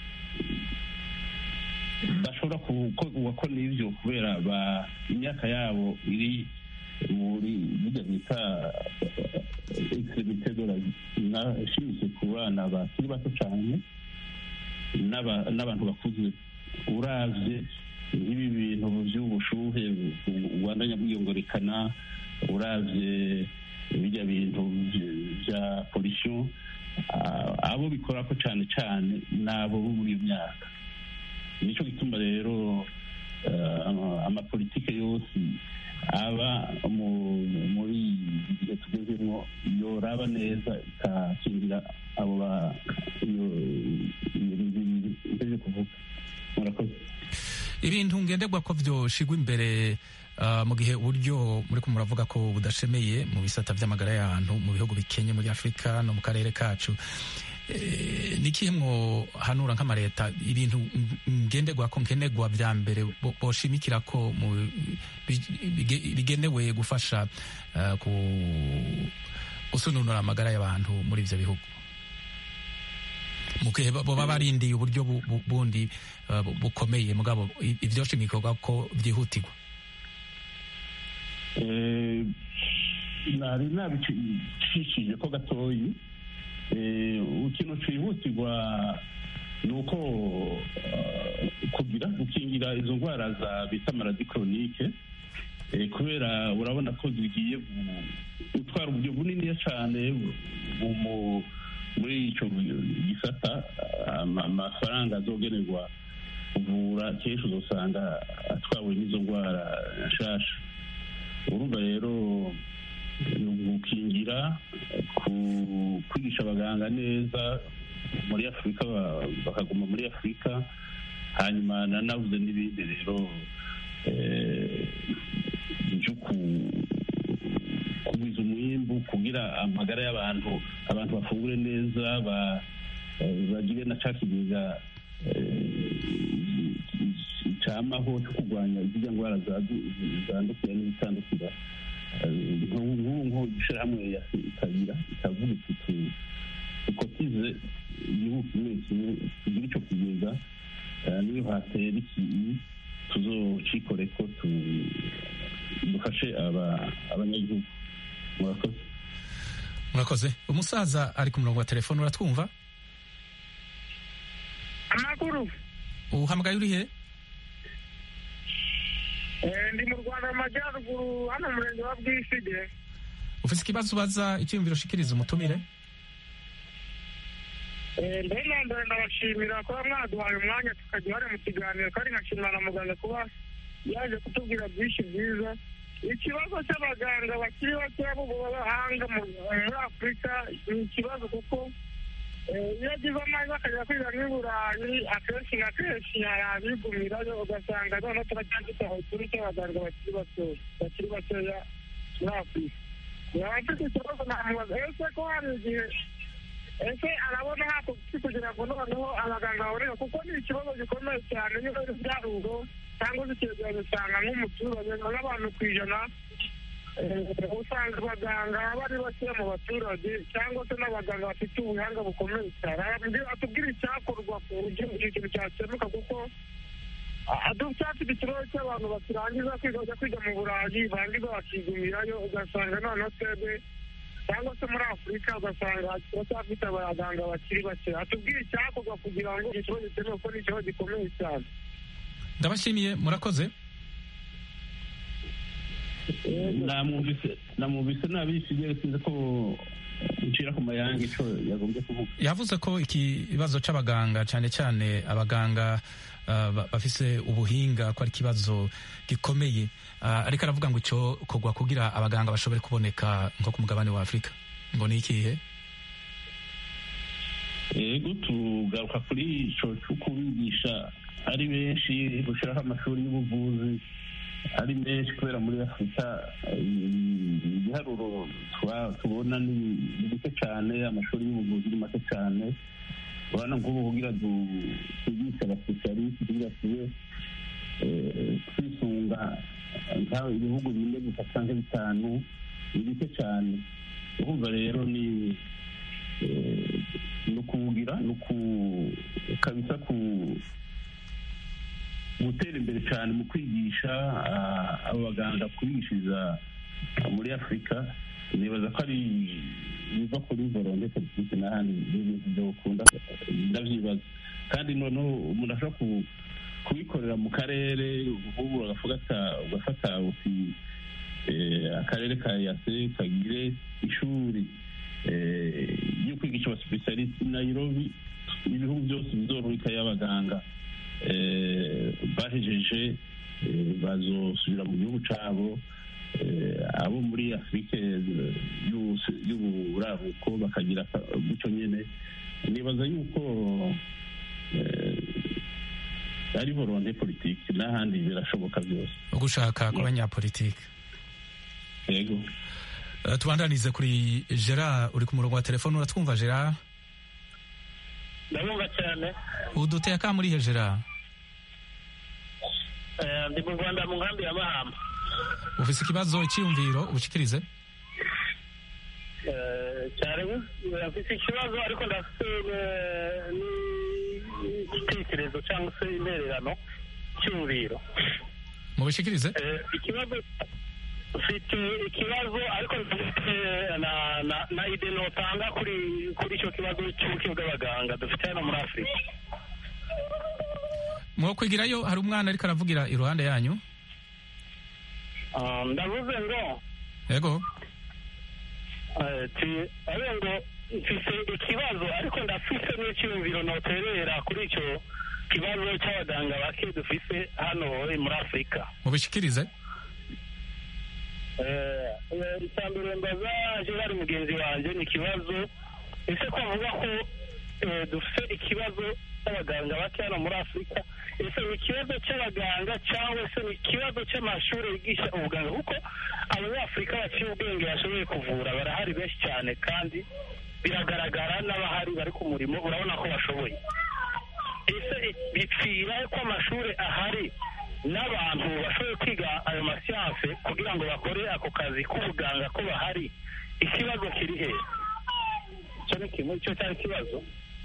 bashobora gukora n'ibyo kubera imyaka yabo iri muri bijya bita extremité de la vie. Nashyigikiye ku bana bakiri bato cyane n'abantu bakuze. Uravye nk'ibi bintu by'ubushuhe ubandanya bwiyongorekana, uravye bijya bintu bya pollution, abo bikora ko cyane cyane nabo muri myaka. Nico gituma rero amapolitike yose aba muri igihe tugezemo yoraba neza ikakingira abo iyo kuvuga. Murakoze. Ibintu ngenderwa ko vyoshigwa imbere mu gihe uburyo muri ko muravuga ko budashemeye mu bisata vy'amagara y'abantu mu bihugu bikenye muri Afrika no mu karere kacu, nikihe mwo hanura nk'amareta ibintu ngenderwa ko nkenerwa vya mbere boshimikira ko bigenewe gufasha gusununura amagara y'abantu muri ivyo bihugu, mu gihe boba barindiye uburyo bundi bukomeye mugabo ivyoshimikirwa ko vyihutirwa? Nari nabicishije ko gatoyi. Ikintu cihutirwa ni uko gukingira izo ndwara bita maladi chronique, kubera urabona ko zigiye gutwara uburyo bunini cyane muri ico gisata. Amafaranga azogenerwa kuvura kenshi uzosanga atwawe n'izo ndwara nshasha. Urumva rero gukingira, kwigisha abaganga neza muri Afurika bakaguma muri Afurika, hanyuma nanavuze n'ibindi rero byo kugwiza umwimbu, kugira amagara y'abantu bafungure neza, bagire na cakigiza camaho cyo kurwanya izirya ndwara zandukira n'izitandukira. Nk'ubu ishirahamwe ya Kabira ikavuga iti dukotize igihugu kimwe kimwe kugira ico kigega, niyo hatera ikintu tuzocikore ko dufashe abanyagihugu. Murakoze. Umusaza ari ku murongo wa telefone, uratwumva? Amakuru. Uhamagaye urihe? Ndi mu Rwanda amajyaruguru hano mu murenge wa Bwisige. ufite ikibazo ubaza icyiyumviro ushikiriza umutumire? Mbere na mbere ndabashimira kuba mwaduhaye umwanya tukajya uhari mu kiganiro kandi nkashimira na muganga kuba yaje kutubwira byinshi byiza. Ikibazo cy'abaganga bakiri bakeya b'abahanga muri Afurika ni ikibazo kuko iyo agize amahirwe akajya kwiga nk'i Burayi akenshi na kenshi yabigumirayo ugasanga noneho turacyandika ikuru cy'abaganga bakiri bakeya muri Afurika. yaba afite ikibazo namubaza ese ko hari igihe ese arabona hakuki kugira ngo noneho abaganga baboneka kuko ni ikibazo gikomeye cyane niba ari ibyarugo cyangwa se icyegeranyo usanga nk'umuturage nk'abantu ku ijana usanga abaganga bari bakeya mu baturage cyangwa se n'abaganga bafite ubuhanga bukomeye cyane atubwira icyakorwa ku buryo icyo kintu cyakemuka kuko cyafite ikibazo cy'abantu bakirangiza kwiga mu Burayi barangiza bakigumirayo ugasanga noneho twebwe cyangwa se muri Afurika ugasanga turacyafite abaganga bakiri bake. Atubwire icyakorwa kugira ngo icyo kibazo gikemuke kuko ni ikibazo gikomeye cyane. Ndabashimiye, murakoze. namwumvise nabishije sinzi ko ncira ku mayanga icyo yagombye kuvuga. Yavuze ko ikibazo c'abaganga cyane cyane abaganga bafise ubuhinga ko ari ikibazo gikomeye, ariko aravuga ngo icyo kogwa kugira abaganga bashobore kuboneka nko ku mugabane wa Afurika ngo ni ikihe? Yego tugaruka kuri ico cyo kubigisha ari benshi, gushiraho amashuri y'ubuvuzi ari menshi kubera muri Afurika ibiharuro tubona ni bike cyane, amashuri y'ubuvuzi ni make cyane. Urabona ngo kugira tugisha abasipesialiste kugira tube twisunga nk'aho ibihugu bine gusa cyangwa bitanu ni bike cyane. Urumva rero ni ukugira kabisa gutera imbere cyane mu kwigisha abo baganga kubigishiriza muri Afurika. Nibaza ko ari biva kuri volonté politique n'ahandi n'ibintu byo gukunda ndavyibaza, kandi noneho umuntu ashobora kubikorera mu karere ubu ugafata akarere ka yase kagire ishuri yo kwigisha abasipesialiste Nairobi. Ibihugu byose bizorurika y'abaganga bahejeje bazosubira mu gihugu cabo, abo muri Afurika y'uburaruko bakagira gutyo nyene. Nibaza yuko ari volonté politique n'ahandi birashoboka byose, ugushaka kw'abanyapolitike. Yego. Tubandanize kuri Gerard, uri ku murongo wa telefone, uratwumva Gerard? Ndabumva cyane. Uduteye aka muri he Gerard? Ndi mu Rwanda mu nkambi ya Mahama. Ufise ikibazo icyiyumviro ubushikirize? Cyane mfise ikibazo ariko ndafite n'igitekerezo cyangwa se intererano cyumviro. Mubishikirize? Ikibazo ufite ikibazo ariko na ide notanga kuri icyo kibazo cy'ubuke bw'abaganga dufite hano muri Afurika. Mwokwigirayo hari umwana ariko aravugira iruhande yanyu? Ndavuze ngo yego ngo mfise ikibazo ariko ndafise n'icyumviro noterera kuri icyo kibazo cy'abaganga bake dufise hano muri Afurika. Mubishikirize? Itambere mbaza Gerard mugenzi wanjye ni ikibazo ese ko avuga ko dufite ikibazo cy'abaganga bake hano muri Afurika. Ese ni ikibazo cy'abaganga cyangwa se ni ikibazo cy'amashuri yigisha ubuganga? Kuko abanyafurika baciye ubwenge bashoboye kuvura barahari benshi cyane, kandi biragaragara n'abahari bari ku murimo urabona ko bashoboye. Ese bipfira ko amashuri ahari n'abantu bashoboye kwiga ayo masiyanse kugira ngo bakore ako kazi k'ubuganga ko bahari? Ikibazo kiri he? Icyo ni kimwe, icyo cyari ikibazo.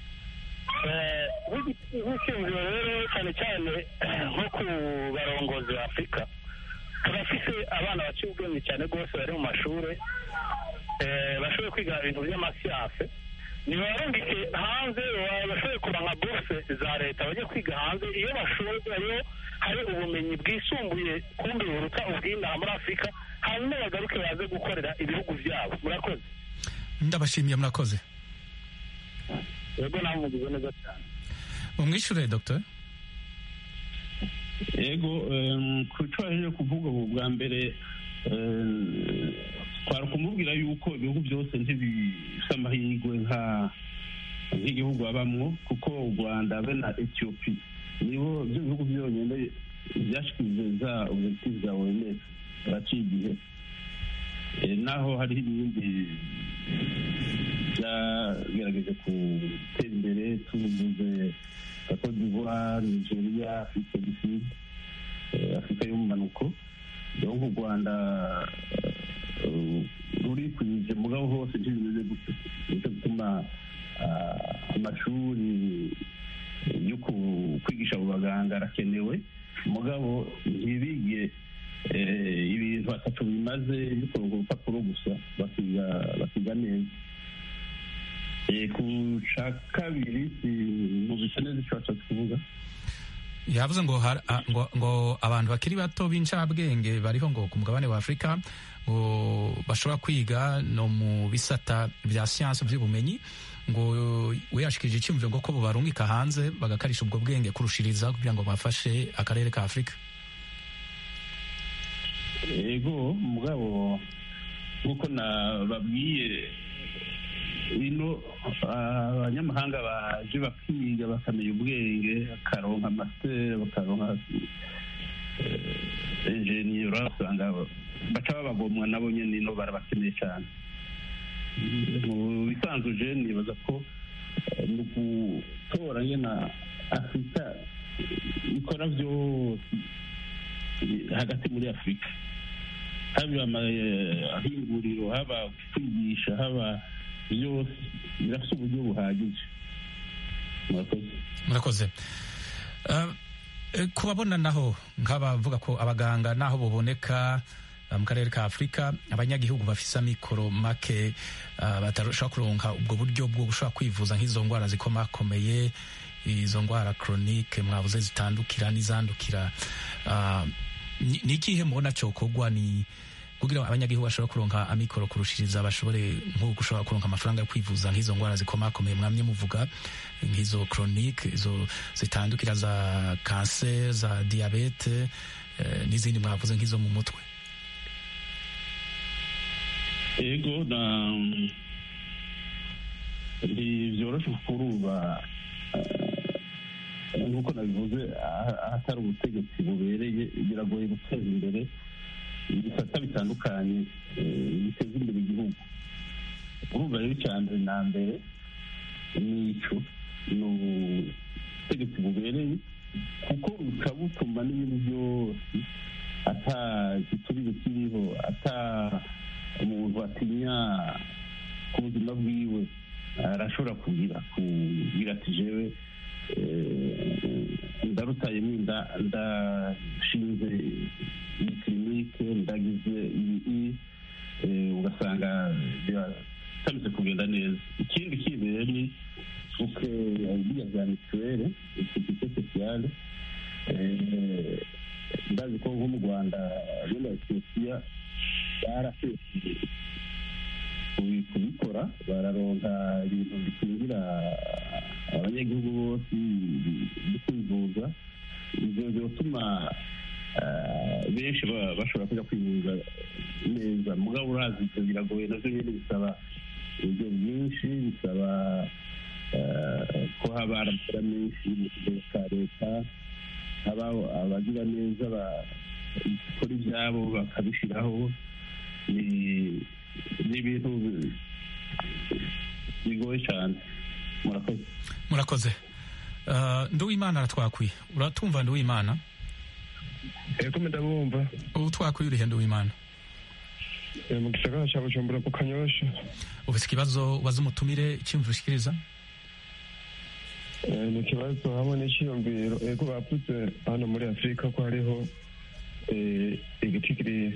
Nk'icyumviro rero cyane cyane nko ku barongozi ba Afurika, turafise abana baciye ubwenge cyane rwose bari mu mashuri bashoboye kwiga ibintu by'amasiyanse, nibarungike hanze bashoboye kuronka buruse za leta bajye kwiga hanze iyo bashoboye hari ubumenyi bwisumbuye kumbi buruta ubw'inaha muri afurika hanyuma bagaruke baze gukorera ibihugu byabo. Murakoze. Ndabashimiye, murakoze. Yego nawe mugize neza cyane. Mumwishure Dr. Yego ku cyo aje kuvuga ubu bwa mbere twari kumubwira yuko ibihugu byose ntibifite amahirwe nk'igihugu babamwo, kuko u Rwanda be na Ethiopia nibo byo bihugu byonyine byashyize za objectif za OMS baraciye igihe, naho hariho ibindi byagerageje gutera imbere tuvuze Cote d'Ivoire, Nigeria, Afrique du Sud, Afrika y'umumanuko. Donc u Rwanda ruri kwije mugabo hose ntibimeze gutyo, nicyo gituma amashuri yo kwigisha abo baganga arakenewe, mugabo ntibige ibintu batatu bimaze bikora urupapuro gusa, bakiga neza. Ku ca kabiri mu bisa neza icyo washatse kuvuga, yavuze ngo abantu bakiri bato b'incabwenge bariho ngo ku mugabane wa Afurika ngo bashobora kwiga no mu bisata bya siyansi by'ubumenyi, ngo we yashikije icyumviro ngo ko bo barungika hanze bagakarisha ubwo bwenge kurushiriza kugira ngo bafashe akarere ka Afurika. Yego mugabo nk'uko nababwiye ino abanyamahanga baje bakiga bakamenya ubwenge, bakaronka master, bakaronka enjeniyera, usanga baca babagomwa nabo nyine ino barabakeneye cyane. Mu bisanzwe je nibaza ko ni ugutora nyine Afurika ikora byose hagati muri Afurika, haba amahinguriro, haba kwigisha, haba byose birafite uburyo buhagije. Murakoze. Kubabona naho nk'abavuga ko abaganga naho boboneka mu karere ka Afurika, abanyagihugu bafise amikoro make batarashobora kuronka ubwo buryo bwo gushobora kwivuza nk'izo ndwara zikomakomeye, izo ndwara chronique mwavuze zitandukira n'izandukira, ni ikihe mubona cyokorwa ni kugira abanyagihugu bashobora kuronka amikoro kurushiriza, bashobore nko gushobora kuronka amafaranga yo kwivuza nk'izo ndwara zikomakomeye mwamye muvuga, nk'izo chronique, izo zitandukira za cancer, za diabete n'izindi mwavuze nk'izo mu mutwe? Ego ntibyoroshe kuruba nk'uko nabivuze, ahatari ubutegetsi bubereye biragoye guteza imbere ibisata bitandukanye biteza imbere igihugu. urumva rero icya mbere na mbere nico ni ubutegetsi bubereye, kuko bukaba butuma n'ibintu byose ata giturire kiriho, ata umuntu atinya ku buzima bwiwe arashobora kugira ati jewe ndarutayemo inda, ndashinze iyi kirinike, ndagize iyi, ugasanga biratameze kugenda neza. Ikindi kibere ni uko biriya bya mituweli, sekirite sosiyale, ndazi ko nko mu Rwanda no na Ethiopia barafashije kubikora, bararonka ibintu bikingira abanyagihugu bose kwivuza. Ibyo biratuma benshi bashobora kujya kwivuza neza, mugabo urazi ibyo biragoye, navyo nyene bisaba uburyo bwinshi, bisaba ko haba aramara menshi mu kigega ka leta, haba abagira neza bakora ibyabo bakabishiraho. Ni ibintu bigoye cyane. Murakoze. Nduwimana aratwakwiye, uratumva Nduwimana? Ego ndabumva. Ubu twakwiye urihe Nduwimana? Mu gisagara cya Bujumbura ku Kanyosha. Ufite ikibazo waza umutumire icyumviro ushikiriza? Ni ikibazo hamwe n'iciyumviro. Ego bavuze hano muri Afurika ko hariho igitigiri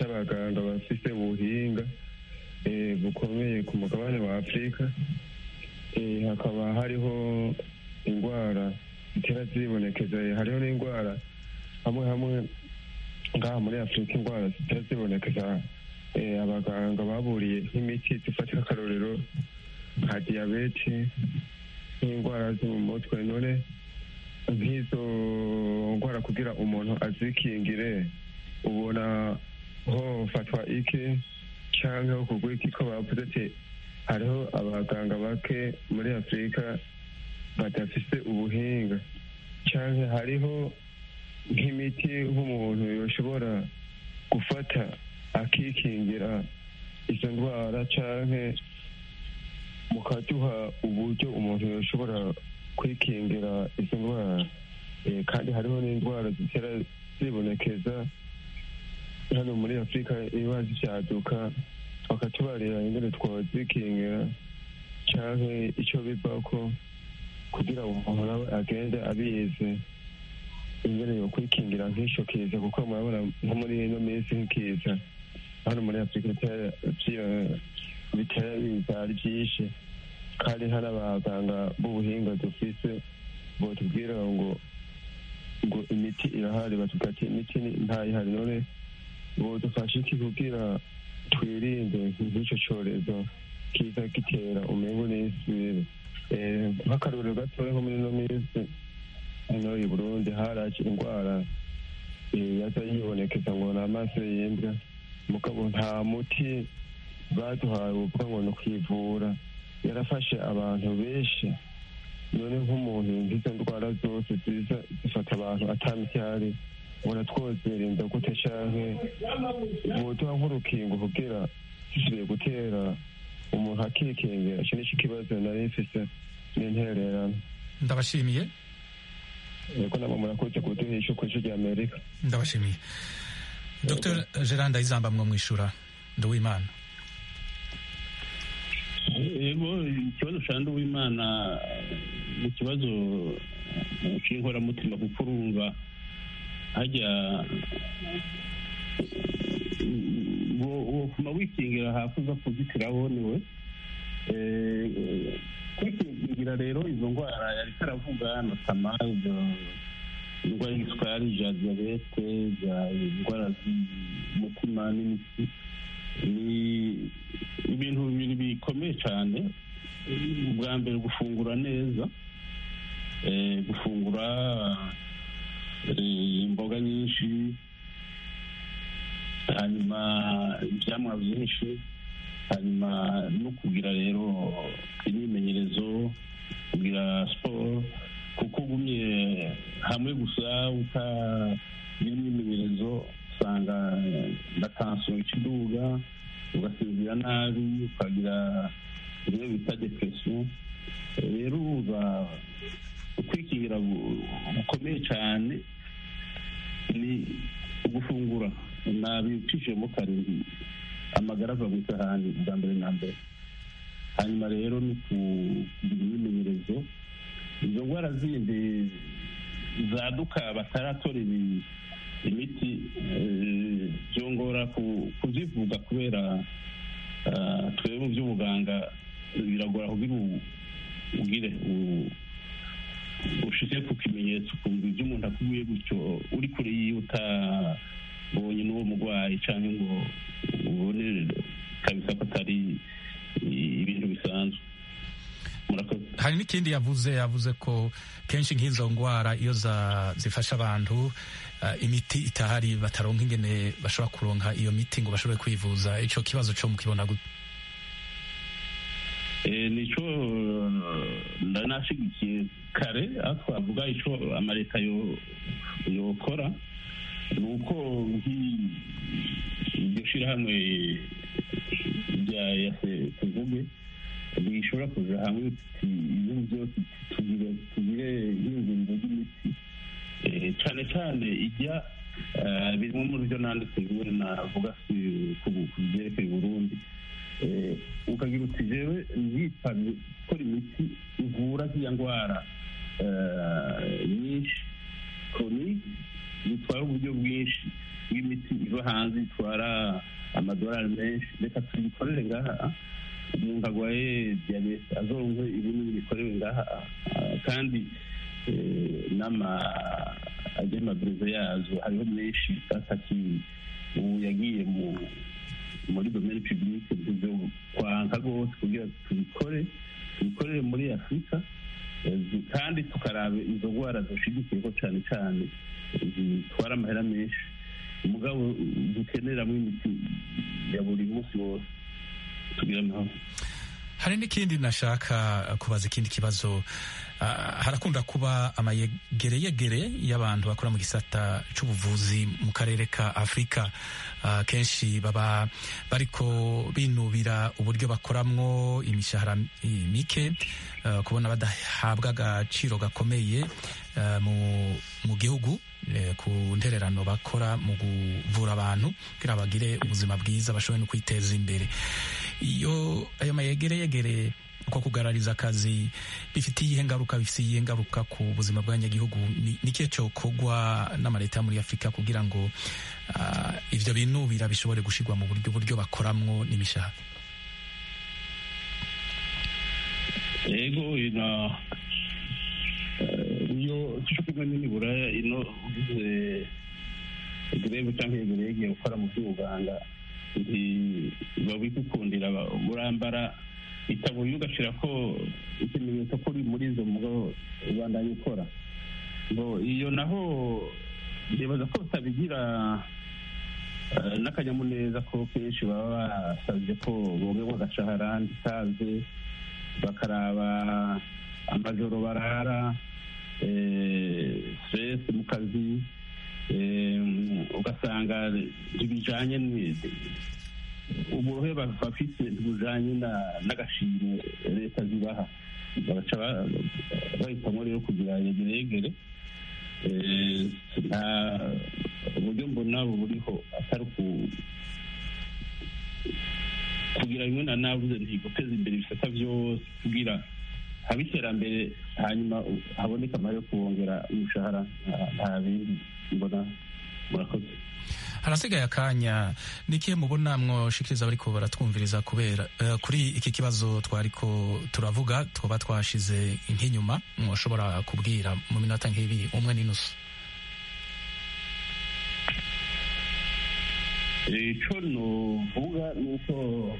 c'abaganga bafise ubuhinga bukomeye ku mugabane wa Afurika, hakaba hariho indwara zitera zibonekeza, hariho n'indwara hamwe hamwe ngaha muri afurika, indwara zitera zibonekeza abaganga baburiye nk'imiti zifatira akarorero nka diyabete n'indwara zo mu mutwe. None nk'izo ndwara kugira umuntu azikingire ubona hofatwa iki cyangwa ho kugwa iki? Ko bavuze ati hariho abaganga bake muri afurika badafise ubuhinga, cyangwa hariho nk'imiti nk'umuntu yoshobora gufata akikingira izo ndwara, cyangwa mukaduha uburyo umuntu yoshobora kwikingira izo ndwara. Kandi hariho n'indwara zitera zibonekeza hano muri afurika iba zivyaduka, bakatubarira ingene twozikingira cyangwa icyo bivako kugira umuntu nawe agende abizi ingene yo kwikingira nk'icyo kiza, kuko murabona nko muri ino minsi nk'ikiza hano muri afurika bitera biza ari byinshi, kandi hari abaganga b'ubuhinga dufise botubwira ngo imiti irahari, batubwira ati imiti ntayihari. None bodufasha iki kugira twirinde nk'icyo cyorezo kiza gitera umengo n'isubire? Nk'akarorero gatoya nko muri ino minsi hano i Burundi haraje indwara yaza yibonekeza ngo ni amaso y'imbwa, mugabo nta muti baduhaye uvuga ngo ni ukwivura, yarafashe abantu benshi. None nk'umuntu nk'izo ndwara zose ziza zifata abantu atamiti ihari, ubona twozirinda gute? canke boduha nk'urukingo kugira zisubiye gutera umuntu akikingira? Ico nico kibazo nari mfise n'intererano. Ndabashimiye. Yego namwe murakoze kuduhisha kw'ijwi rya Amerika. Ndabashimiye. Dr. Gerard Ndayizamba mwishura Nduwimana. Yego, ikibazo cya Nduwimana ni ikibazo cy'inkoramutima, kuko urumva hajya wofuma wikingira hafi uza kuzitiraho niwe kwikingira. Rero izo ndwara yari karavuga notama indwara y'isukari, za diyabete, indwara z'umutima n'imitsi, ni ibintu bibiri bikomeye cyane. Ubwa mbere gufungura neza, gufungura imboga nyinshi, hanyuma ibyamwa byinshi, hanyuma no kugira rero imyimenyerezo, kugira siporo, kuko ugumye hamwe gusa utagira imyimenyerezo usanga na tansiyo ikiduga, ugasinzira nabi, ukagira ibyo bita depresiyo. Rero uba ukwikingira gukomeye cyane ni ugufungura nabicishijemo karindwi, amagara ava mu isahani bwa mbere na mbere, hanyuma rero ni kugira imyimenyerezo. Izo ndwara zindi zaduka bataratora imiti byongora kuzivuga, kubera twebwe mu by'ubuganga biragora kugira ugire ushyize ku kimenyetso ukumva ibyo umuntu akubwiye gutyo uri kure yiwe utabonye n'uwo murwayi, cyangwa ngo ubone kabisa ko atari ibintu bisanzwe. Hari n'ikindi yavuze ko kenshi nk'izo ndwara iyo zifasha abantu imiti itahari, bataronka ingene bashobora kuronka iyo miti ngo bashobore kwivuza. Ico kibazo cyo mukibona gute? Nico ndanashigikiye kare, aho twavuga ico amaleta yokora ni uko iryo shirahamwe rya yase tuvuge bishobora kuja hamwe, ibintu byose tugire nk'ingingo ry'imiti, cyane cyane ijya birimo muri byo nanditse biwe navuga ku byerekeye Burundi, ukagira uti jewe nzitabye gukora imiti ivura z'iya ndwara nyinshi chronique zitwara uburyo bwinshi bw'imiti iva hanze, itwara amadolari menshi, reka tuyikorere ngaha umuntu arwaye diyabete azoronke ibinini bikorewe ngaha, kandi n'amabrezo yazo hariho menshi atakiwe. Ubu yagiye muri domaine publique, ivyo kwanka rwose kugira tubikorere muri Afurika, kandi tukarabe izo ndwara dushigikiyeko cane cane zitwara amahera menshi, umugabo dukeneramo imiti ya buri munsi wose tugira amahoro. Hari n'ikindi nashaka kubaza, ikindi kibazo. Harakunda kuba amayegereyegere y'abantu bakora mu gisata c'ubuvuzi mu karere ka Afurika. Kenshi baba bariko binubira uburyo bakoramwo, imishahara mike, kubona badahabwa agaciro gakomeye mu gihugu ku ntererano bakora mu kuvura abantu kugira bagire ubuzima bwiza, bashobore no kwiteza imbere. Iyo ayo mayegereyegere uko kugarariza akazi bifitiye ingaruka ku buzima bw'abanyagihugu, nikihe cyokorwa n'amaleta muri Afurika kugira ngo ivyo binubira bishobore gushirwa mu buryo bakoramwo n'imishahara? Yego, iyo tushobora nibura ino greve cyangwa yegereye gukora mu by'ubuganga babikukundira urambara itaburiye ugashira ko ikimenyetso ko uri muri izo mugabo ubandanye ukora. Iyo naho ndibaza ko batabigira n'akanyamuneza, ko kenshi baba basabye ko bogerwa agashahara ndikaze, bakaraba amajoro barara, stress mu kazi, ugasanga ntibijanye uburohe bafise ntibujanye n'agashimwe leta zibaha, bagaca bahitamo rero kugira yegeregere. Nta uburyo mbona buriho atari kugira bimwe navuze nti guteza imbere ibisata byose kugira haba iterambere, hanyuma haboneka amahera yo kubongera umushahara. Nta bindi mbona. Murakoze. Harasigaye akanya, nikihe mubona mwoshikiriza bariko baratwumviriza kubera kuri iki kibazo twariko turavuga, twoba twashize nk'inyuma, mwoshobora kubwira mu minota nk'ibiri, 1.5? Ico novuga nuko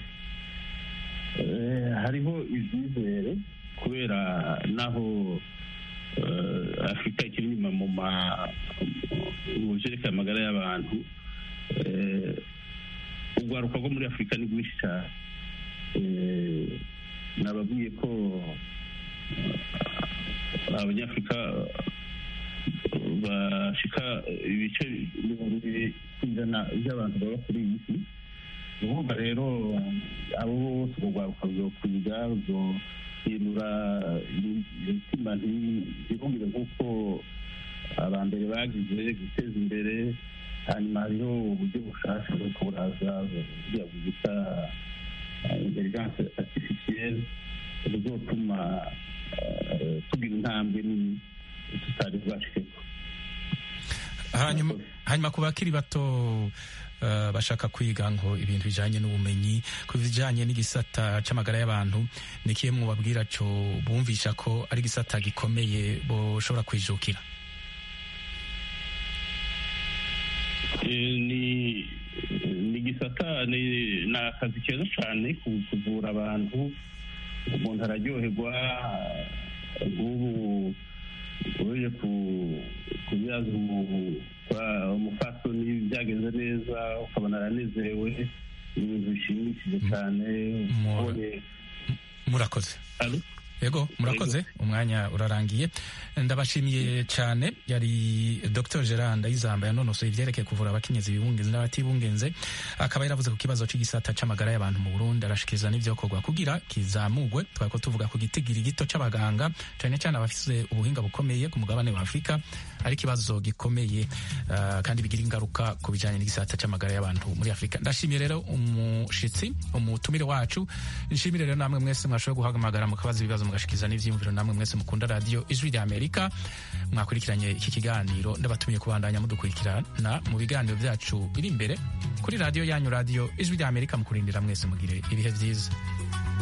hariho ivyizere, kubera naho Afurika ikiri inyuma mu vyerekeye amagara y'abantu, urwaruka rwo muri Afurika ni rwinshi cyane. Nababwiye ko abanyafurika bashika ibice 2% by'abantu baba kuri iyi si. Uvuga rero abo bose urwaruka ruzokwiga, ruzohindura imitima ntibumvire nk'uko abambere bagize, guteza imbere. Hanyuma hariho uburyo bushasha bwo kuburaza buriya bwita intelligence artificielle, buzotuma tugira intambwe nini tutari bwashikeko. Hanyuma ku bakiri bato bashaka kwiga ngo ibintu bijanye n'ubumenyi ku bijanye n'igisata c'amagara y'abantu, nikiye mu babwira cyo bumvisha ko ari gisata gikomeye boshobora kwijukira? Ni gisata, ni akazi keza cyane kuvura abantu. Umuntu araryoherwa. Ubu uje kubyaza umufasoni byagenze neza, ukabona aranezerewe, ibintu bishimishije cyane. Murakoze. Yego, murakoze, umwanya urarangiye. Ndabashimiye cyane. Yari Dr. Gerard Ndayizamba yanonosoye ivyerekeye kuvura abakenyezi bibungenze n'abatibungenze, akaba yaravuze ku kibazo c'igisata c'amagara y'abantu mu Burundi, arashikiriza n'ivyokorwa kugira kizamugwe. Twariko tuvuga ku gitigiri gito c'abaganga cyane cyane abafise ubuhinga bukomeye ku mugabane wa Afurika, ari kibazo gikomeye kandi bigira ingaruka ku bijanye n'igisata c'amagara y'abantu muri Afurika. Ndashimiye rero umushitsi, umutumire wacu. Nshimire rero namwe mwese mwashoboye guhamagara mukabaza ibibazo mugashikiza n'ivyiyumviro, namwe mwese mukunda radio Ijwi rya Amerika mwakurikiranye iki kiganiro. Ndabatumiye kubandanya mudukurikirana mu biganiro byacu biri imbere kuri radio yanyu, radio Ijwi rya Amerika. Mukurindira mwese mugire ibihe vyiza.